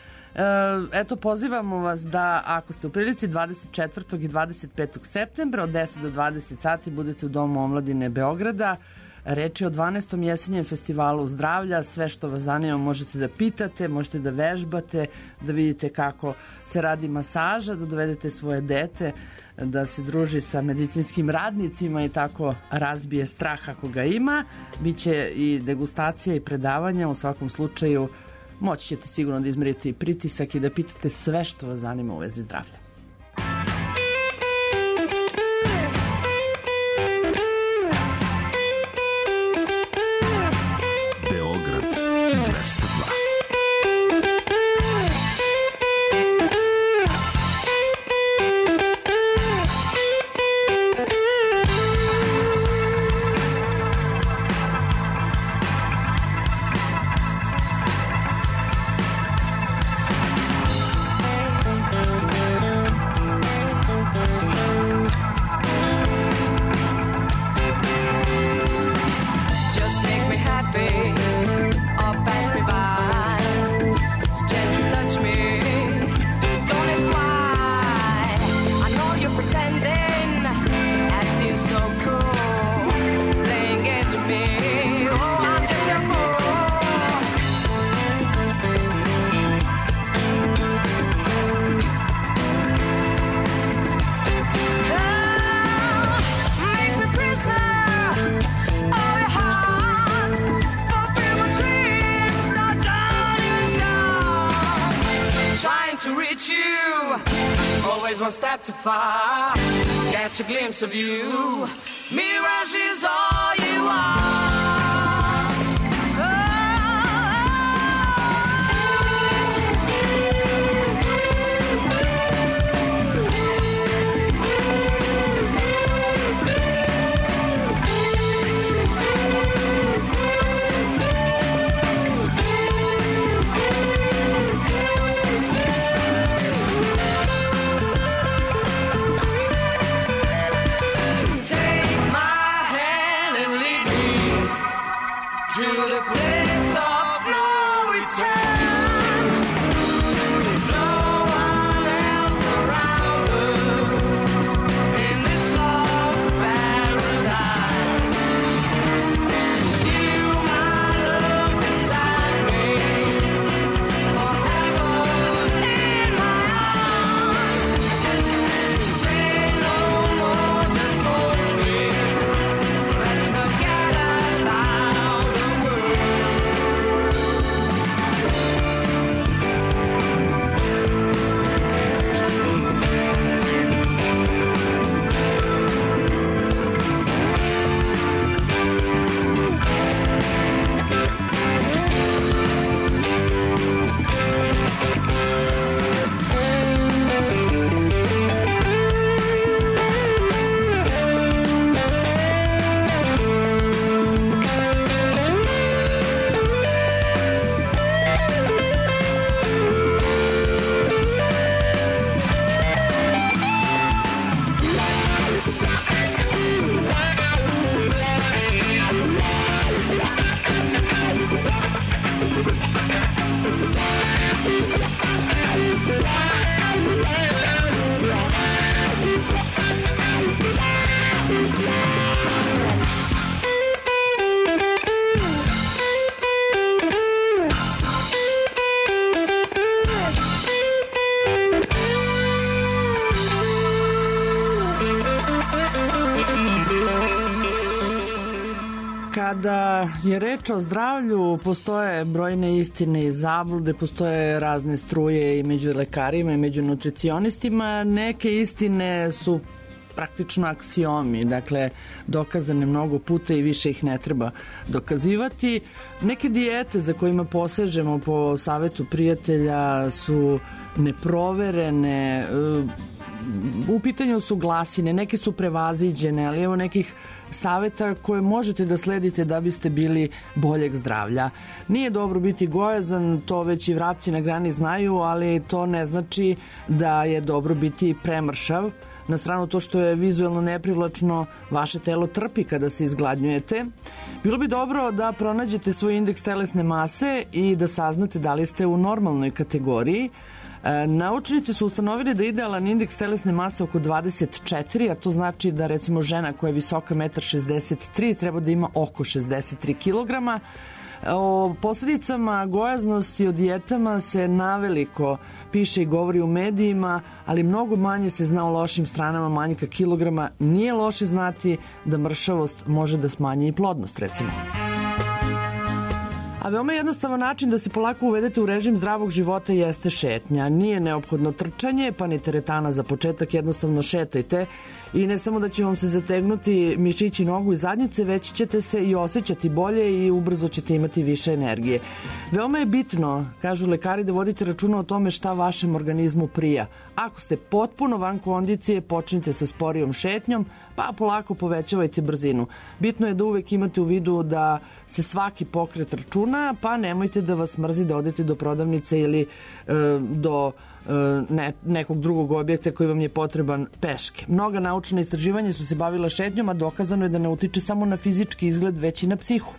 Eto, pozivamo vas da ako ste u prilici dvadeset četvrtog i dvadeset petog septembra od deset do dvadeset sati budete u Domu omladine Beograda. Reč je o dvanaestom jesenjem festivalu zdravlja. Sve što vas zanima možete da pitate, možete da vežbate, da vidite kako se radi masaža, da dovedete svoje dete, da se druži sa medicinskim radnicima i tako razbije strah ako ga ima. Biće i degustacija i predavanja, u svakom slučaju moći ćete sigurno da izmerite i pritisak i da pitate sve što vas zanima u vezi zdravlja. Beograd dvesta dva. One step too far, catch a glimpse of you. Mirage is all you are. Take my Kada je reč o zdravlju, postoje brojne istine i zablude, postoje razne struje i među lekarima i među nutricionistima. Neke istine su praktično aksiomi, dakle dokazane mnogo puta i više ih ne treba dokazivati. Neke dijete za kojima posežemo po savetu prijatelja su neproverene, u pitanju su glasine, neke su prevaziđene, ali evo nekih saveta koje možete da sledite da biste bili boljeg zdravlja. Nije dobro biti gojazan, to već i vrapci na grani znaju, ali to ne znači da je dobro biti premršav. Na stranu to što je vizuelno neprivlačno, vaše telo trpi kada se izgladnjujete. Bilo bi dobro da pronađete svoj indeks telesne mase i da saznate da li ste u normalnoj kategoriji. E, naučnici su ustanovili da je idealan indeks telesne mase oko dvadeset četiri, a to znači da recimo žena koja je visoka jedan šezdeset tri treba da ima oko šezdeset tri kilograma. O posljedicama gojaznosti, o dijetama se naveliko piše i govori u medijima, ali mnogo manje se zna o lošim stranama manjka kilograma. Nije loše znati da mršavost može da smanji i plodnost, recimo. A veoma jednostavan način da se polako uvedete u režim zdravog života jeste šetnja. Nije neophodno trčanje, pa ni teretana za početak, jednostavno šetajte i ne samo da će vam se zategnuti mišići nogu i zadnjice, već ćete se i osjećati bolje i ubrzo ćete imati više energije. Veoma je bitno, kažu lekari, da vodite računa o tome šta vašem organizmu prija. Ako ste potpuno van kondicije, počnite sa sporijom šetnjom, pa polako povećavajte brzinu. Bitno je da uvek imate u vidu da se svaki pokret računa, pa nemojte da vas mrzi da odete do prodavnice ili e, do e, ne, nekog drugog objekta koji vam je potreban peške. Mnoga naučna istraživanja su se bavila šetnjom, a dokazano je da ne utiče samo na fizički izgled, već i na psihu.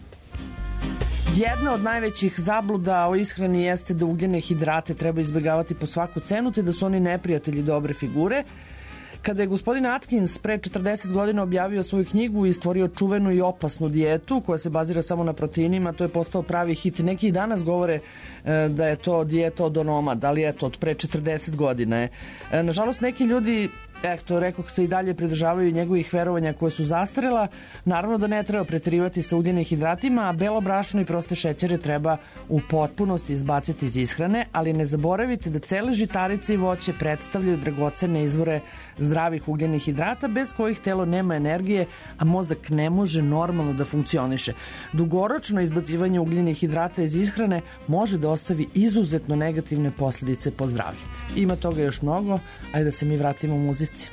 Jedna od najvećih zabluda o ishrani jeste da ugljene hidrate treba izbjegavati po svaku cenu, te da su oni neprijatelji dobre figure. Kada je gospodin Atkins pre četrdeset godina objavio svoju knjigu i stvorio čuvenu i opasnu dijetu koja se bazira samo na proteinima, to je postao pravi hit. Neki i danas govore e, da je to dijeta od onomad, ali eto, od pre četrdeset godina je. E, nažalost, neki ljudi, eto, rekoh, se i dalje pridržavaju njegovih verovanja koje su zastarela. Naravno da ne treba preterivati sa ugljenim hidratima, a belo brašno i proste šećere treba u potpunosti izbaciti iz ishrane, ali ne zaboravite da cele žitarice i voće predstavljaju dragocene izvore zdravih ugljenih hidrata bez kojih telo nema energije, a mozak ne može normalno da funkcioniše. Dugoročno izbacivanje ugljenih hidrata iz ishrane može da ostavi izuzetno negativne posljedice po zdravlje. Ima toga još mnogo, ajde da se mi vratimo u muzici.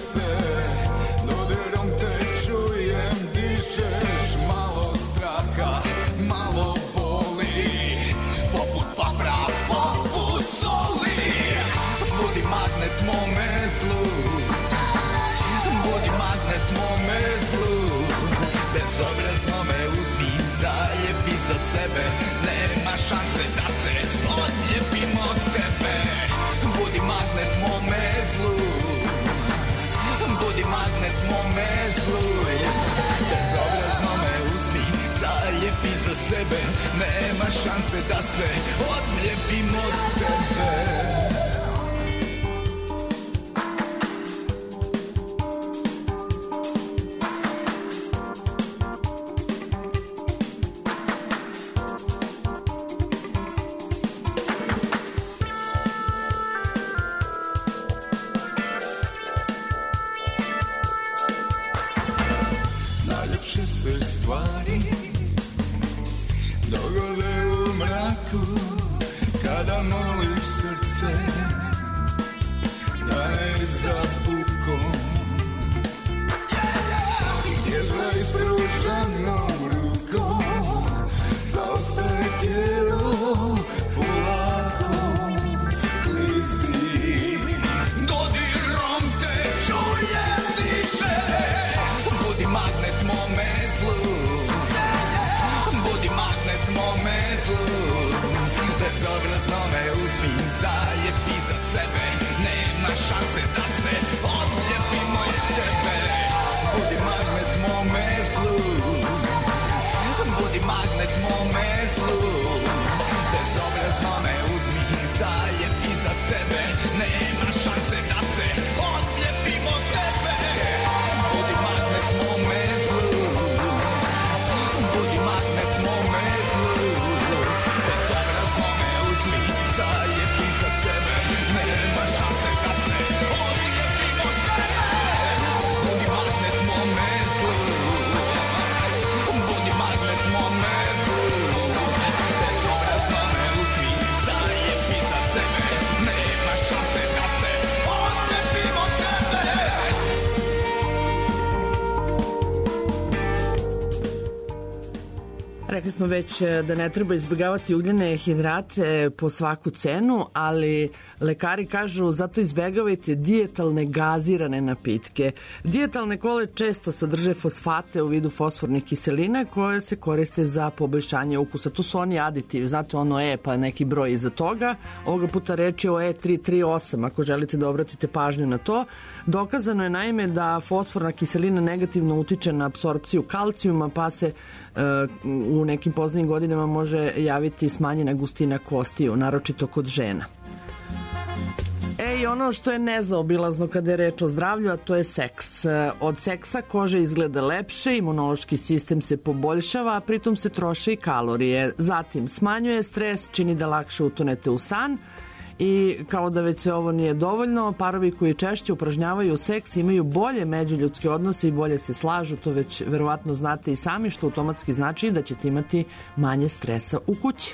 Dodirom te čujem, dišeš malo straha. magnet mome zlu. Bezobrazno me uzmi, zaljepi za sebe, nema šanse da se odljepim od tebe. Najlepše se stvari dogode u mraku, kada moliš srce da ne izda bukom. Jedva ispruženom rukom zaostaje tijelo polako klizi. Dodirom te čujem diše, budi magnet mome zlu, budi magnet mome zlu. Bezobrazno me uzmi, zaljepi za sebe, nema šanse da se odljepim od tebe. Budi magnet mome zlu, budi magnet mome zlu. Bezobrazno me uzmi, zaljepi za sebe, nema šanse da se odljepim od tebe. Budi magnet mome zlu, budi magnet mome zlu. Bezobrazno me uzmi, zaljepi za sebe, nema šanse da se odljepim od tebe. Budi magnet mome zlu, budi magnet mome zlu. Bezobrazno me uzmi, zaljepi za sebe, nema šanse da se odljepim od tebe. Rekli smo već da ne treba izbjegavati ugljene hidrate po svaku cenu, ali lekari kažu zato izbjegavajte dijetalne gazirane napitke. Dijetalne kole često sadrže fosfate u vidu fosfornih kiselina koje se koriste za poboljšanje ukusa. To su oni aditivi, znate ono E pa neki broj iza toga. Ovoga puta reč je o E tri tri osam, ako želite da obratite pažnju na to. Dokazano je naime da fosforna kiselina negativno utiče na apsorpciju kalcijuma, pa se u nekim poznijim godinama može javiti smanjena gustina kostiju, naročito kod žena. E i ono što je nezaobilazno kada je reč o zdravlju, a to je seks. Od seksa koža izgleda lepše, imunološki sistem se poboljšava, a pritom se troše i kalorije. Zatim, smanjuje stres, čini da lakše utonete u san. I kao da već sve ovo nije dovoljno, parovi koji češće upražnjavaju seks imaju bolje međuljudske odnose i bolje se slažu, to već verovatno znate i sami, što automatski znači da ćete imati manje stresa u kući.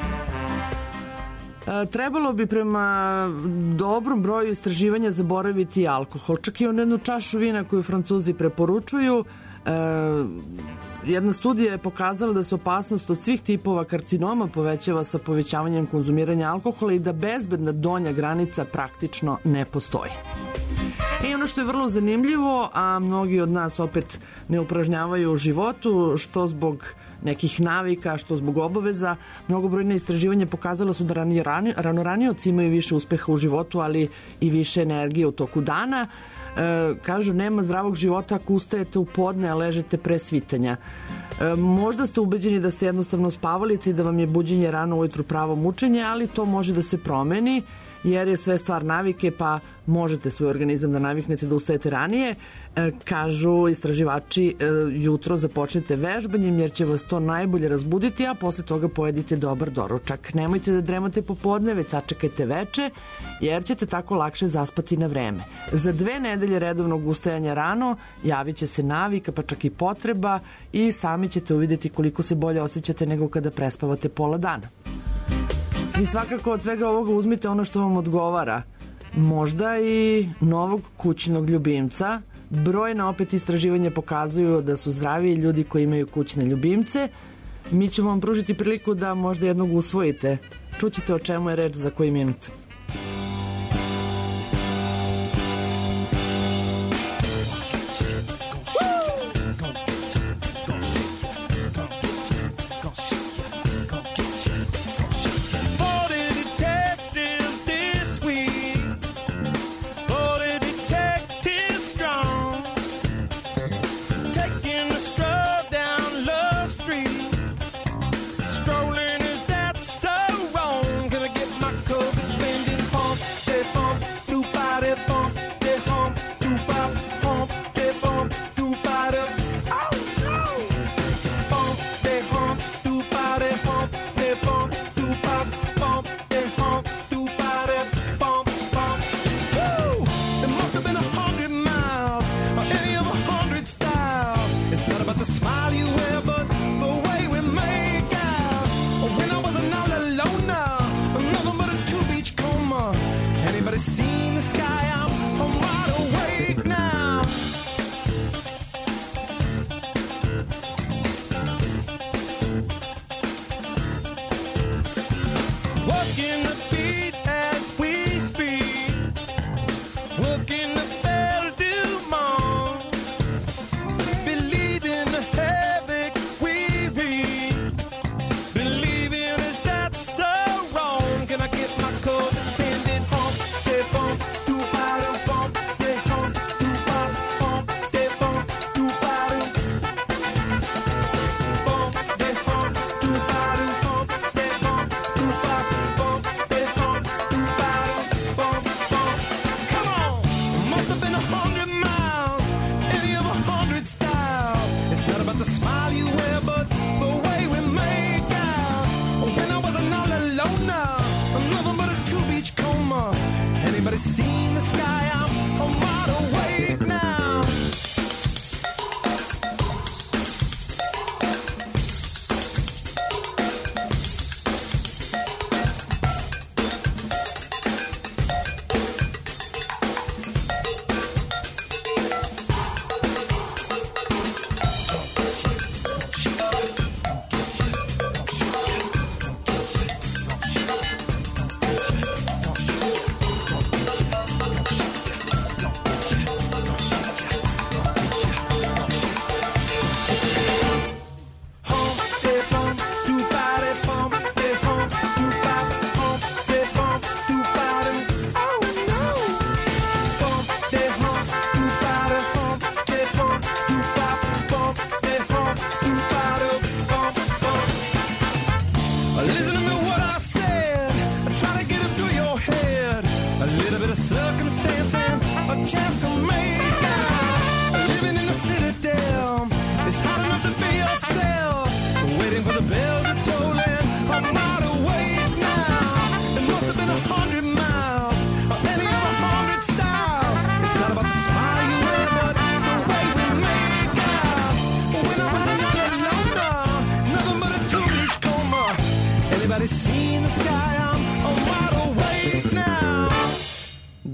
E, trebalo bi prema dobrom broju istraživanja zaboraviti alkohol, čak i on jednu čašu vina koju Francuzi preporučuju. E, Jedna studija je pokazala da se opasnost od svih tipova karcinoma povećava sa povećavanjem konzumiranja alkohola i da bezbedna donja granica praktično ne postoji. I ono što je vrlo zanimljivo, a mnogi od nas opet ne upražnjavaju u životu, što zbog nekih navika, što zbog obaveza, mnogobrojne istraživanja pokazala su da rani, rani, ranoranioci imaju više uspeha u životu, ali i više energije u toku dana. E, kažu, nema zdravog života ako ustajete u podne, a ležete pre svitanja. E, možda ste ubeđeni da ste jednostavno spavalice i da vam je buđenje rano ujutru pravo mučenje, ali to može da se promeni, jer je sve stvar navike, pa možete svoj organizam da naviknete da ustajete ranije. E, kažu istraživači, e, jutro započnete vežbanjem jer će vas to najbolje razbuditi, a posle toga pojedite dobar doručak. Nemojte da dremate popodne, već sačekajte veče, jer ćete tako lakše zaspati na vreme. Za dve nedelje redovnog ustajanja rano javit će se navika, pa čak i potreba, i sami ćete uvidjeti koliko se bolje osjećate nego kada prespavate pola dana. Vi svakako od svega ovoga uzmite ono što vam odgovara. Možda i novog kućnog ljubimca. Brojna opet istraživanja pokazuju da su zdraviji ljudi koji imaju kućne ljubimce. Mi ćemo vam pružiti priliku da možda jednog usvojite. Čućete o čemu je reč za koji minut.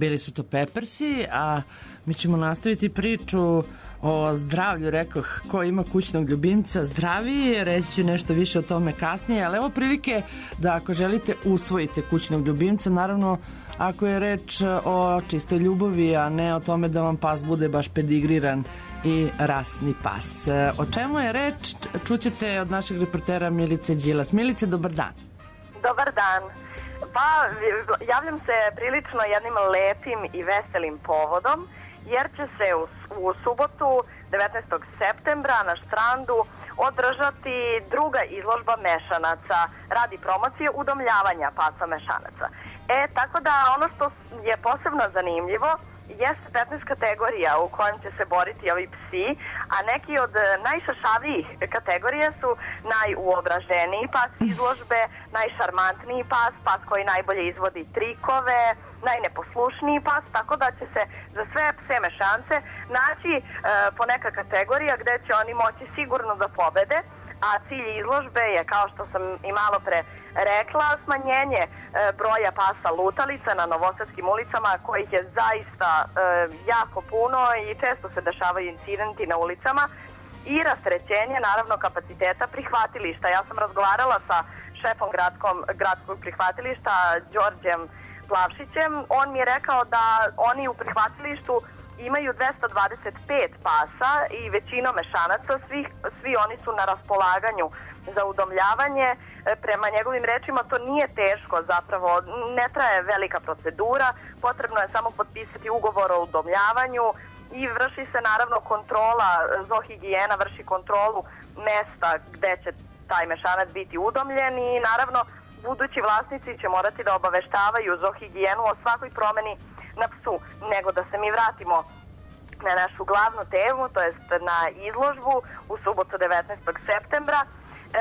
bili su to Peppersi, a mi ćemo nastaviti priču o zdravlju. Rekoh, ko ima kućnog ljubimca zdraviji, reći ću nešto više o tome kasnije, ali evo prilike da ako želite usvojite kućnog ljubimca, naravno ako je reč o čistoj ljubavi, a ne o tome da vam pas bude baš pedigriran i rasni pas. O čemu je reč, čućete od našeg reportera Milice Đilas. Milice, dobar dan. Dobar dan. Pa, javljam se prilično jednim lepim i veselim povodom, jer će se u, u subotu devetnaestog septembra na Štrandu održati druga izložba mešanaca radi promocije udomljavanja pasa mešanaca. E, tako da ono što je posebno zanimljivo jeste petnaest kategorija u kojim će se boriti ovi psi, a neki od najšašavijih kategorija su najuobraženiji pas izložbe, najšarmantniji pas, pas koji najbolje izvodi trikove, najneposlušniji pas, tako da će se za sve pse mešance naći e, po neka kategorija gde će oni moći sigurno da pobede, a cilj izložbe je, kao što sam i malo pre rekla, smanjenje e, broja pasa lutalica na novosadskim ulicama, kojih je zaista e, jako puno i često se dešavaju incidenti na ulicama, i rasterećenje, naravno, kapaciteta prihvatilišta. Ja sam razgovarala sa šefom gradskom, gradskog prihvatilišta, Đorđem Plavšićem. On mi je rekao da oni u prihvatilištu imaju dvesta dvadeset pet pasa i većinom mešanaca, svi, svi oni su na raspolaganju za udomljavanje. Prema njegovim rečima to nije teško, zapravo ne traje velika procedura, potrebno je samo potpisati ugovor o udomljavanju i vrši se naravno kontrola, zoohigijena vrši kontrolu mesta gde će taj mešanac biti udomljen i naravno budući vlasnici će morati da obaveštavaju zoohigijenu o svakoj promeni na psu. Nego da se mi vratimo na našu glavnu temu, to jest na izložbu u subotu devetnaestog septembra. E,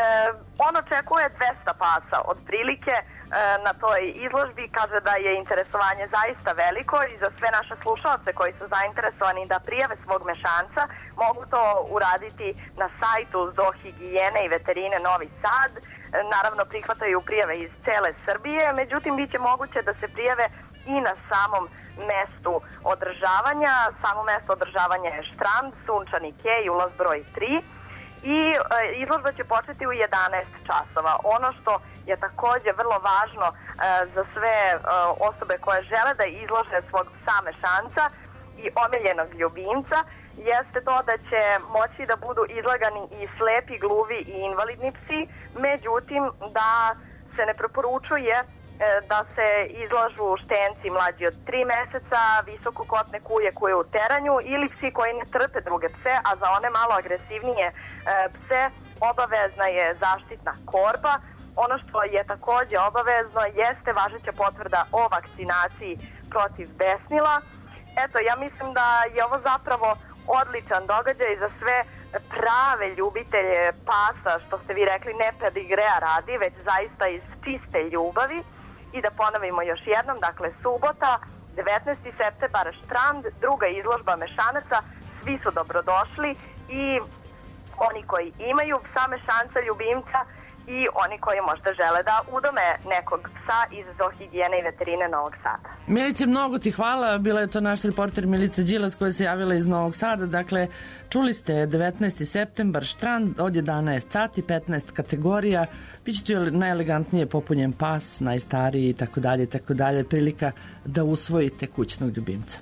on očekuje dvesta pasa otprilike e, na toj izložbi. Kaže da je interesovanje zaista veliko i za sve naše slušalce koji su zainteresovani da prijave svog mešanca mogu to uraditi na sajtu Zoohigijene i veterine Novi Sad. E, naravno prihvataju prijave iz cele Srbije, međutim biće moguće da se prijave i na samom mestu održavanja. Samo mesto održavanja je Štrand, Sunčani kej, ulaz broj tri i e, izložba će početi u jedanaest časova. Ono što je takođe vrlo važno e, za sve e, osobe koje žele da izlože svog psa mešanca i omiljenog ljubimca jeste to da će moći da budu izlagani i slepi, gluvi i invalidni psi, međutim da se ne preporučuje da se izlažu štenci mlađi od tri meseca, visokokotne kuje koje u teranju ili psi koji ne trpe druge pse, a za one malo agresivnije e, pse obavezna je zaštitna korpa. Ono što je takođe obavezno jeste važeća potvrda o vakcinaciji protiv besnila. Eto, ja mislim da je ovo zapravo odličan događaj za sve prave ljubitelje pasa, što ste vi rekli, ne pedigrea radi, već zaista iz čiste ljubavi. I da ponovimo još jednom, dakle, subota, devetnaesti septembar, Štrand, druga izložba mešanaca, svi su dobrodošli i oni koji imaju psa mešanca, ljubimca i oni koji možda žele da udome nekog psa iz Zoohigijene i veterine Novog Sada. Milice, mnogo ti hvala. Bila je to naš reporter Milica Đilas koja se javila iz Novog Sada. Dakle, čuli ste devetnaesti septembar, Štrand, od jedanaest sati, petnaest kategorija. Biće tu najelegantnije popunjen pas, najstariji i tako dalje, tako dalje. Prilika da usvojite kućnog ljubimca.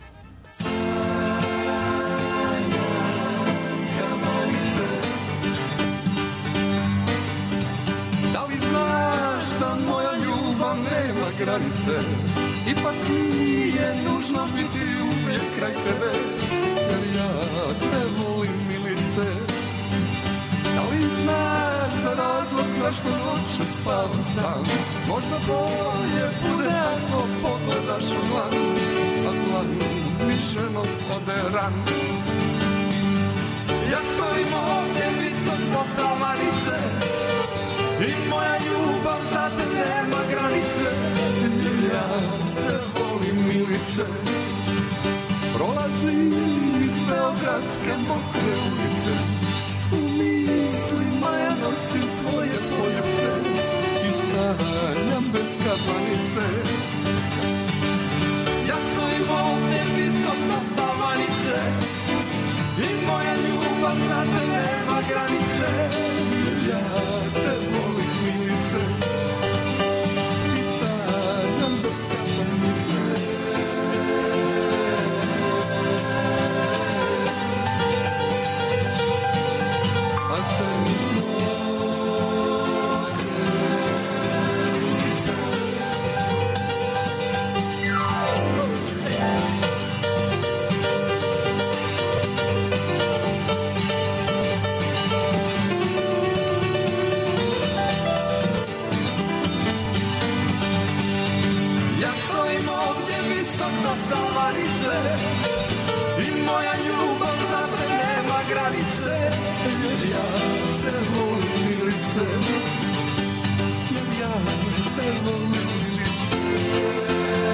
Granice, ipak nije nužno biti uvijek kraj tebe, jer ja te volim, Milice. Da li znaš za razlog zašto noću spavam sam? Možda bolje bude ako pogledaš u dlan, a dlan mi ženo ode ran. Ja stojim ovdje visoko tramanice i moja ljubav za te nema granice. Ja te volim, Milice. Prolazim iz beogradske mokre ulice, u mislima ja nosim tvoje poljubce i sanjam bez kapanice. Ja stojim moja ljubav za te nema granice, jer ja te volim milice i sanjam bez kapanice. A sve mi i moja ljubav za te nema granice, jer ja te volim milice, jer ja te volim milice.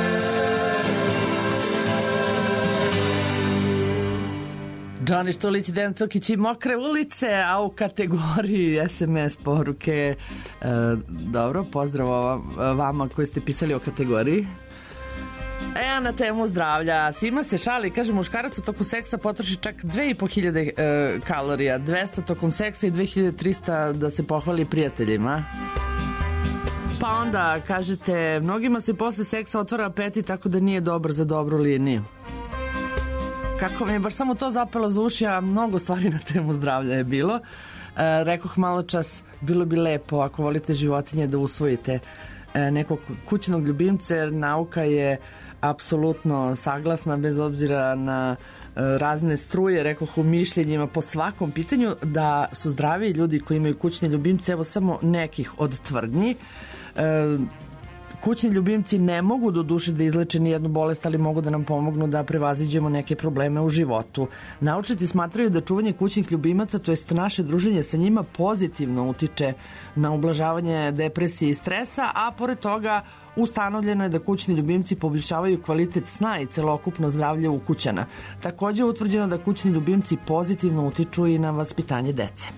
Johnny Štulić, Dejan Cukić i Mokre ulice, a u kategoriji es em es poruke, e, dobro, pozdrav vama koji ste pisali o kategoriji. E, na temu zdravlja. Sima se šali, kaže, muškarac u toku seksa potroši čak dve i po hiljade e, kalorija, dvesta tokom seksa i dve hiljade trista da se pohvali prijateljima. Pa onda, kažete, mnogima se posle seksa otvara apetit, tako da nije dobar za dobru liniju. Kako mi je baš samo to zapelo za uši, a mnogo stvari na temu zdravlja je bilo. E, rekoh malo čas, bilo bi lepo ako volite životinje da usvojite e, nekog kućnog ljubimca, jer nauka je apsolutno saglasna bez obzira na e, razne struje, rekoh u mišljenjima po svakom pitanju, da su zdraviji ljudi koji imaju kućne ljubimce. Evo samo nekih od tvrdnji. E, kućni ljubimci ne mogu do duše da izleče ni jednu bolest, ali mogu da nam pomognu da prevaziđemo neke probleme u životu. Naučnici smatraju da čuvanje kućnih ljubimaca, to jest naše druženje sa njima, pozitivno utiče na ublažavanje depresije i stresa, a pored toga ustanovljeno je da kućni ljubimci poboljšavaju kvalitet sna i celokupno zdravlje ukućana. Takođe je utvrđeno da kućni ljubimci pozitivno utiču i na vaspitanje dece.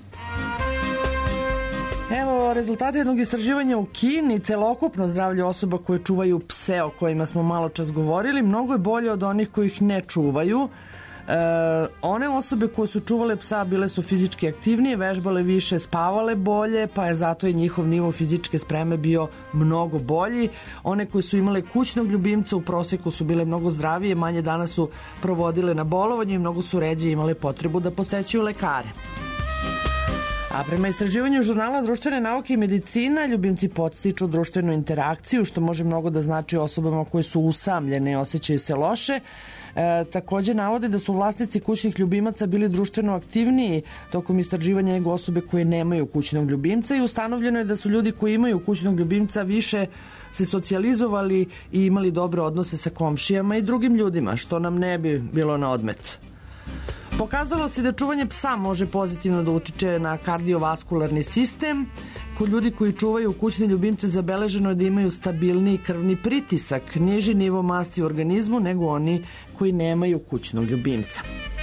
Evo rezultate jednog istraživanja u Kini. Celokupno zdravlje osoba koje čuvaju pse, o kojima smo malo čas govorili, mnogo je bolje od onih koji ih ne čuvaju. E, one osobe koje su čuvale psa bile su fizički aktivnije, vežbale više, spavale bolje, pa je zato i njihov nivo fizičke spreme bio mnogo bolji. One koje su imale kućnog ljubimca u proseku su bile mnogo zdravije, manje dana su provodile na bolovanju i mnogo su ređe imale potrebu da posećuju lekare. A prema istraživanju žurnala Društvene nauke i medicina, ljubimci podstiču društvenu interakciju, što može mnogo da znači osobama koje su usamljene i osjećaju se loše. E, takođe navode da su vlasnici kućnih ljubimaca bili društveno aktivniji tokom istraživanja nego osobe koje nemaju kućnog ljubimca, i ustanovljeno je da su ljudi koji imaju kućnog ljubimca više se socijalizovali i imali dobre odnose sa komšijama i drugim ljudima, što nam ne bi bilo na odmet. Pokazalo se da čuvanje psa može pozitivno da utiče na kardiovaskularni sistem. Kod ljudi koji čuvaju kućne ljubimce zabeleženo je da imaju stabilniji krvni pritisak, niži nivo masti u organizmu nego oni koji nemaju kućnog ljubimca.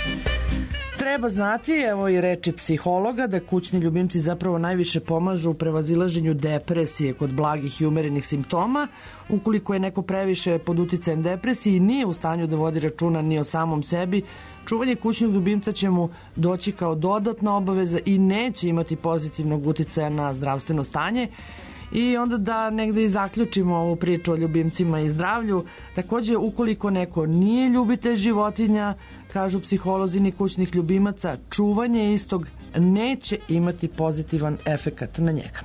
Treba znati, evo i reči psihologa, da kućni ljubimci zapravo najviše pomažu u prevazilaženju depresije kod blagih i umerenih simptoma. Ukoliko je neko previše pod uticajem depresije i nije u stanju da vodi računa ni o samom sebi, čuvanje kućnog ljubimca će mu doći kao dodatna obaveza i neće imati pozitivnog uticaja na zdravstveno stanje. I onda da negde i zaključimo ovu priču o ljubimcima i zdravlju. Takođe, ukoliko neko nije ljubitelj životinja, kažu psiholozi, ni kućnih ljubimaca, čuvanje istog neće imati pozitivan efekat na njega.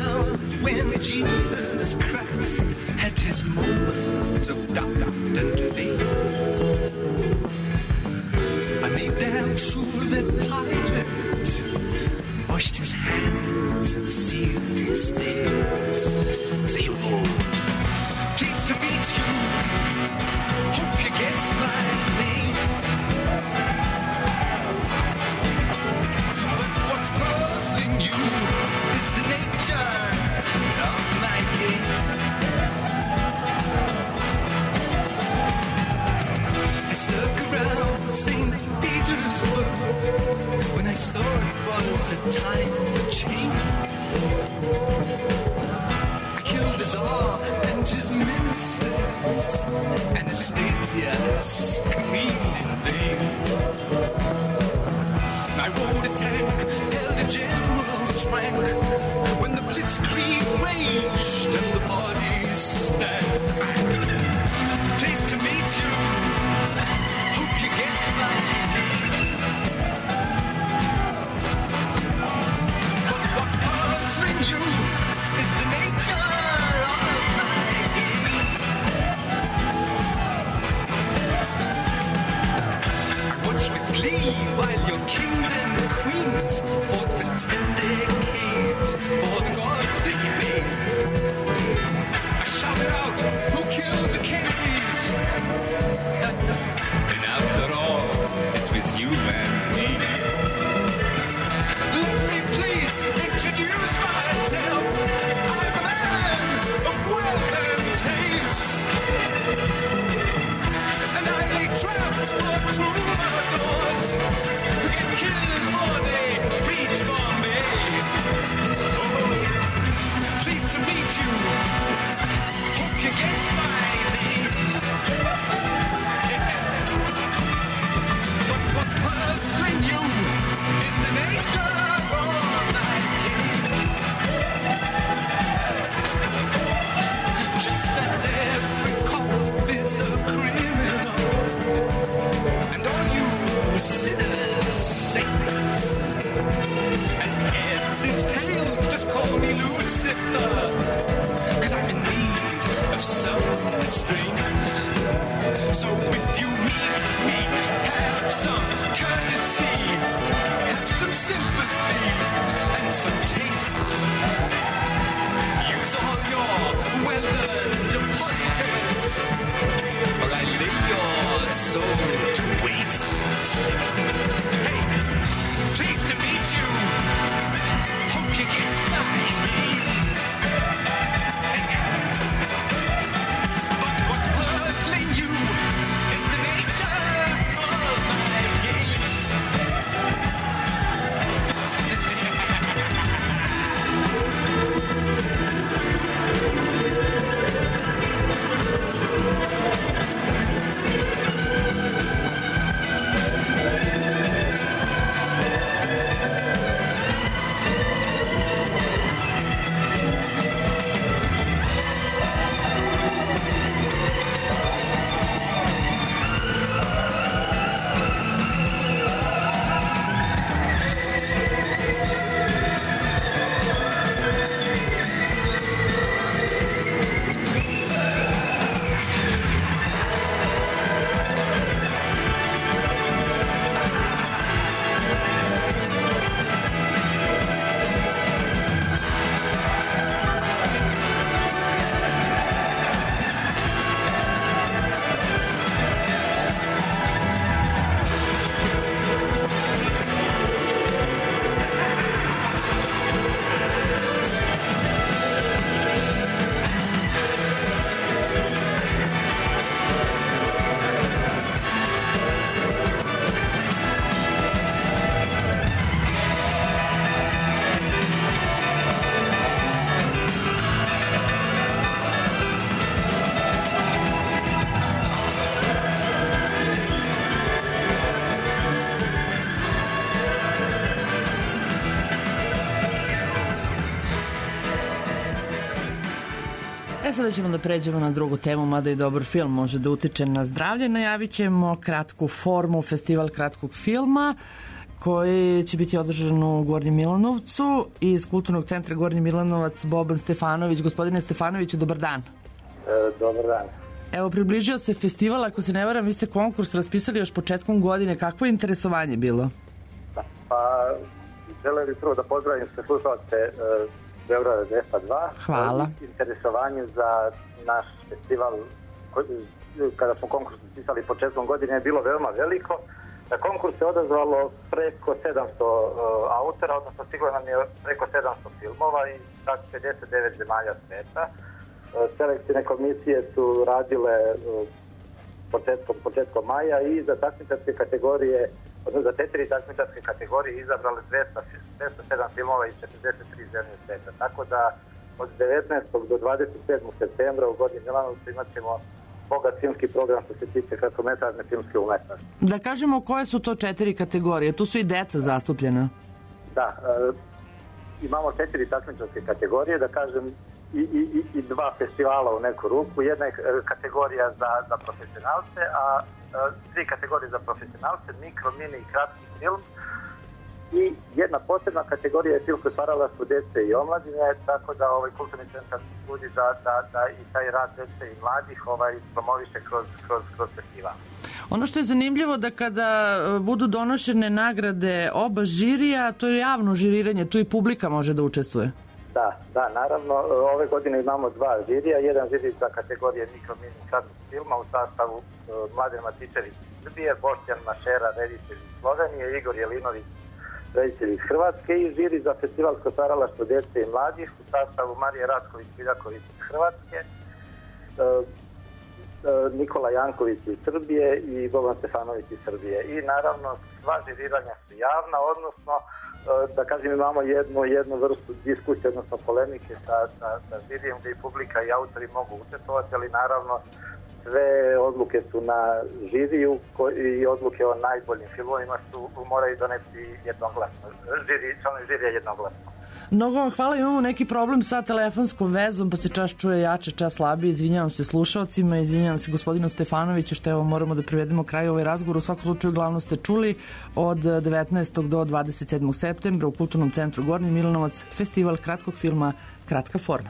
Jesus Christ had his moment of doubt and was a time for change. I killed the Tsar and his ministers. Anastasia screamed in vain. I rode a tank, held a general's rank. When the blitzkrieg raged and the bodies stank. Pleased to meet you. Hope you guess my name. But what's puzzling you is the nature of my game. I watch with glee while your kings and queens fought for ten decades for the gods they made. I shouted out, who killed the Kennedys? And after all, it was you and me. Let me please introduce myself. I'm a man of wealth and taste. And I lay traps for troubadours who get killed before they reach for me. Oh, pleased to meet you. Hope you guess my name. But what's puzzling you is the nature of my game. Just as every cop is a criminal, and all you sinners saints, as the heads is tails, just call me Lucifer, 'cause I'm in need of some restraint. So if you meet me, have some courtesy, have some sympathy, and some taste. Use all your well-earned politics, or I lay your soul to waste. Hey, pleased to meet you. Hope you guess my name. But what's puzzling you is the nature of my game. E sada ćemo da pređemo na drugu temu, mada i dobar film može da utiče na zdravlje. Najavit ćemo kratku formu, festival kratkog filma koji će biti održan u Gornjem Milanovcu iz Kulturnog centra Gornji Milanovac Boban Stefanović. Gospodine Stefanoviću, dobar dan. E, dobar dan. Evo, približio se festival, ako se ne varam, vi ste konkurs raspisali još početkom godine. Kakvo je interesovanje bilo? Pa, želim prvo da pozdravim sve slušalce e, Beograda dvesta dva. Hvala. Interesovanje za naš festival, kada smo konkurs raspisali početkom godine, je bilo veoma veliko. Na konkurs se odazvalo preko sedamsto uh, autora, odnosno stiglo nam je preko sedamsto filmova i čak pedeset devet zemalja sveta. Uh, selekcijne komisije su radile uh, početkom, početkom maja i za takmičarske kategorije, odnosno za četiri takmičarske kategorije izabrali dvesta sedam filmova iz četrdeset tri zemlje sveta. Tako da od devetnaestog do dvadeset sedmog septembra u Gornjem Milanovcu imat ćemo bogat filmski program što se tiče kratkometražne filmske umetnosti. Da kažemo koje su to četiri kategorije, tu su i deca zastupljena. Da, e, imamo četiri takmičarske kategorije, da kažem, i, i, i dva festivala u neku ruku. Jedna je kategorija za, za profesionalce, a, a tri kategorije za profesionalce, mikro, mini i kratki film. I jedna posebna kategorija je film stvaralaštvo djece i omladine, tako da ovaj kulturni centar trudi da, da, da i taj rad djece i mladih ovaj, promoviše kroz, kroz, kroz festival. Ono što je zanimljivo da kada budu donošene nagrade oba žirija, to je javno žiriranje, tu i publika može da učestvuje. Da, da, naravno, ove godine imamo dva žirija, jedan žiri za kategorije mikro, mini, kratkog filma u sastavu uh, Mladen Matičević iz Srbije, Boštjan Mašera, reditelj iz Slovenije, Igor Jelinović, reditelj iz Hrvatske i žiri za festivalsko stvaralaštvo djece i mladih u sastavu Marije Ratković-Viljaković iz Hrvatske, uh, Nikola Janković iz Srbije i Boban Stefanović iz Srbije. I naravno sva žiriranja su javna, odnosno da kažem imamo jednu, jednu vrstu diskusije, odnosno polemike sa, sa, sa žirijem gdje i publika i autori mogu učestvovati, ali naravno sve odluke su na žiriju i odluke o najboljim filmovima su moraju doneti jednoglasno. Žiri, članovi žirija jednoglasno. Mnogo vam hvala, imamo neki problem sa telefonskom vezom, pa se čas čuje jače, čas slabije. Izvinjavam se slušalcima, izvinjavam se gospodinu Stefanoviću što evo moramo da privedemo kraju ovaj razgovor. U svakom slučaju glavno ste čuli od devetnaestog do dvadeset sedmog septembra u Kulturnom centru Gornji Milanovac festival kratkog filma Kratka forma.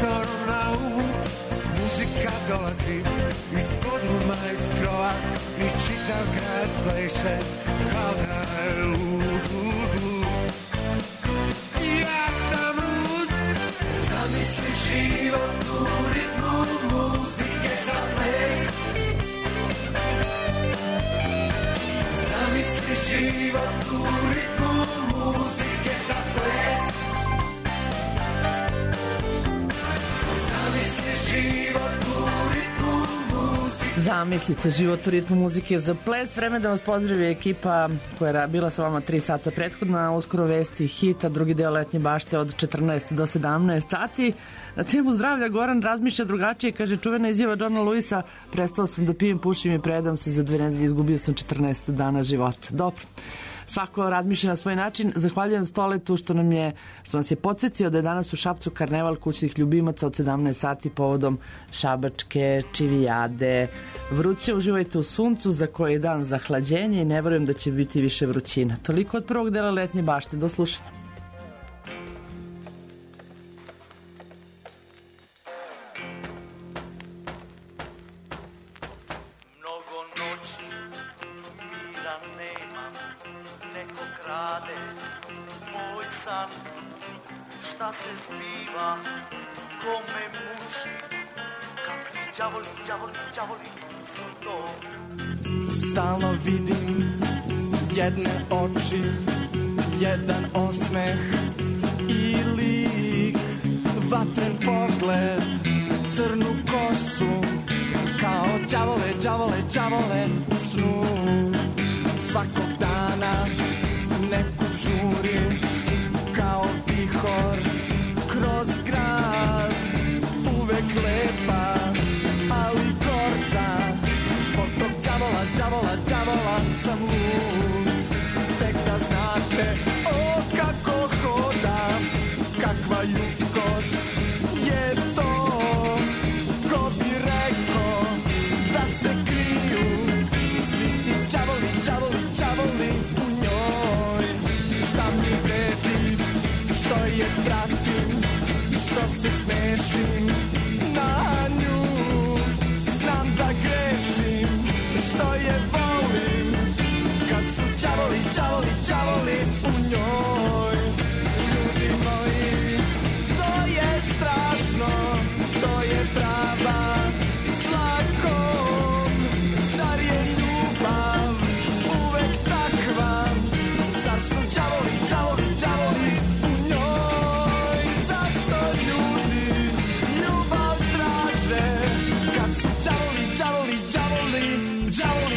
Dolazi iz podruma, iz krova i čitav grad pleše kao da je lud, lud, lud. Ja sam lud. Zamisli život u ritmu muzike za ples. Zamisli život u ritmu muzike za ples. Zamisli život u ritmu muzike. Zamislite život u ritmu muzike za ples. Vreme da vas pozdravi ekipa koja je bila sa vama tri sata prethodna. Uskoro vesti hita, drugi deo letnje bašte od četrnaest do sedamnaest sati. Na temu zdravlja Goran razmišlja drugačije. Kaže, čuvena izjava Johna Lewisa: prestao sam da pijem, pušim i predam se, za dve nedelje izgubio sam četrnaest dana života. Dobro. Svako razmišlja na svoj način. Zahvaljujem Stoletu što nam je, što nas je podsjetio da je danas u Šapcu karneval kućnih ljubimaca od sedamnaest sati povodom šabačke čivijade. Vruće, uživajte u suncu za koji je dan zahlađenje i ne verujem da će biti više vrućina. Toliko od prvog dela letnje bašte. Do slušanja. Šta se zbiva, ko me muči, kakvi đavoli, đavoli, đavoli su to. Stalno vidim jedne oči, jedan osmeh i lik, vatren pogled, crnu kosu, kao đavole, đavole, đavole u snu. Svakog dana nekud žuri, kao vihor kroz grad, uvek lepa, ali gorda. Zbog tog đavola, đavola, đavola sam lud. Tek da znate, o kako hodam, kakva ljudskost je to. Ko bi rekao da se kriju svi ti đavoli, đavoli, đavoli u njoj. Šta mi vredi što je pratim, što se smešim na nju. Znam da grešim, što je volim, kad su đavoli, đavoli, đavoli u njoj. Ljudi moji, to je strašno, to je prava zlakom. Zar je ljubav uvek takva? Zar su đavoli, đavoli, đavoli u njoj? Zašto ljudi ljubav traže kad su đavoli, đavoli, đavoli, đavoli?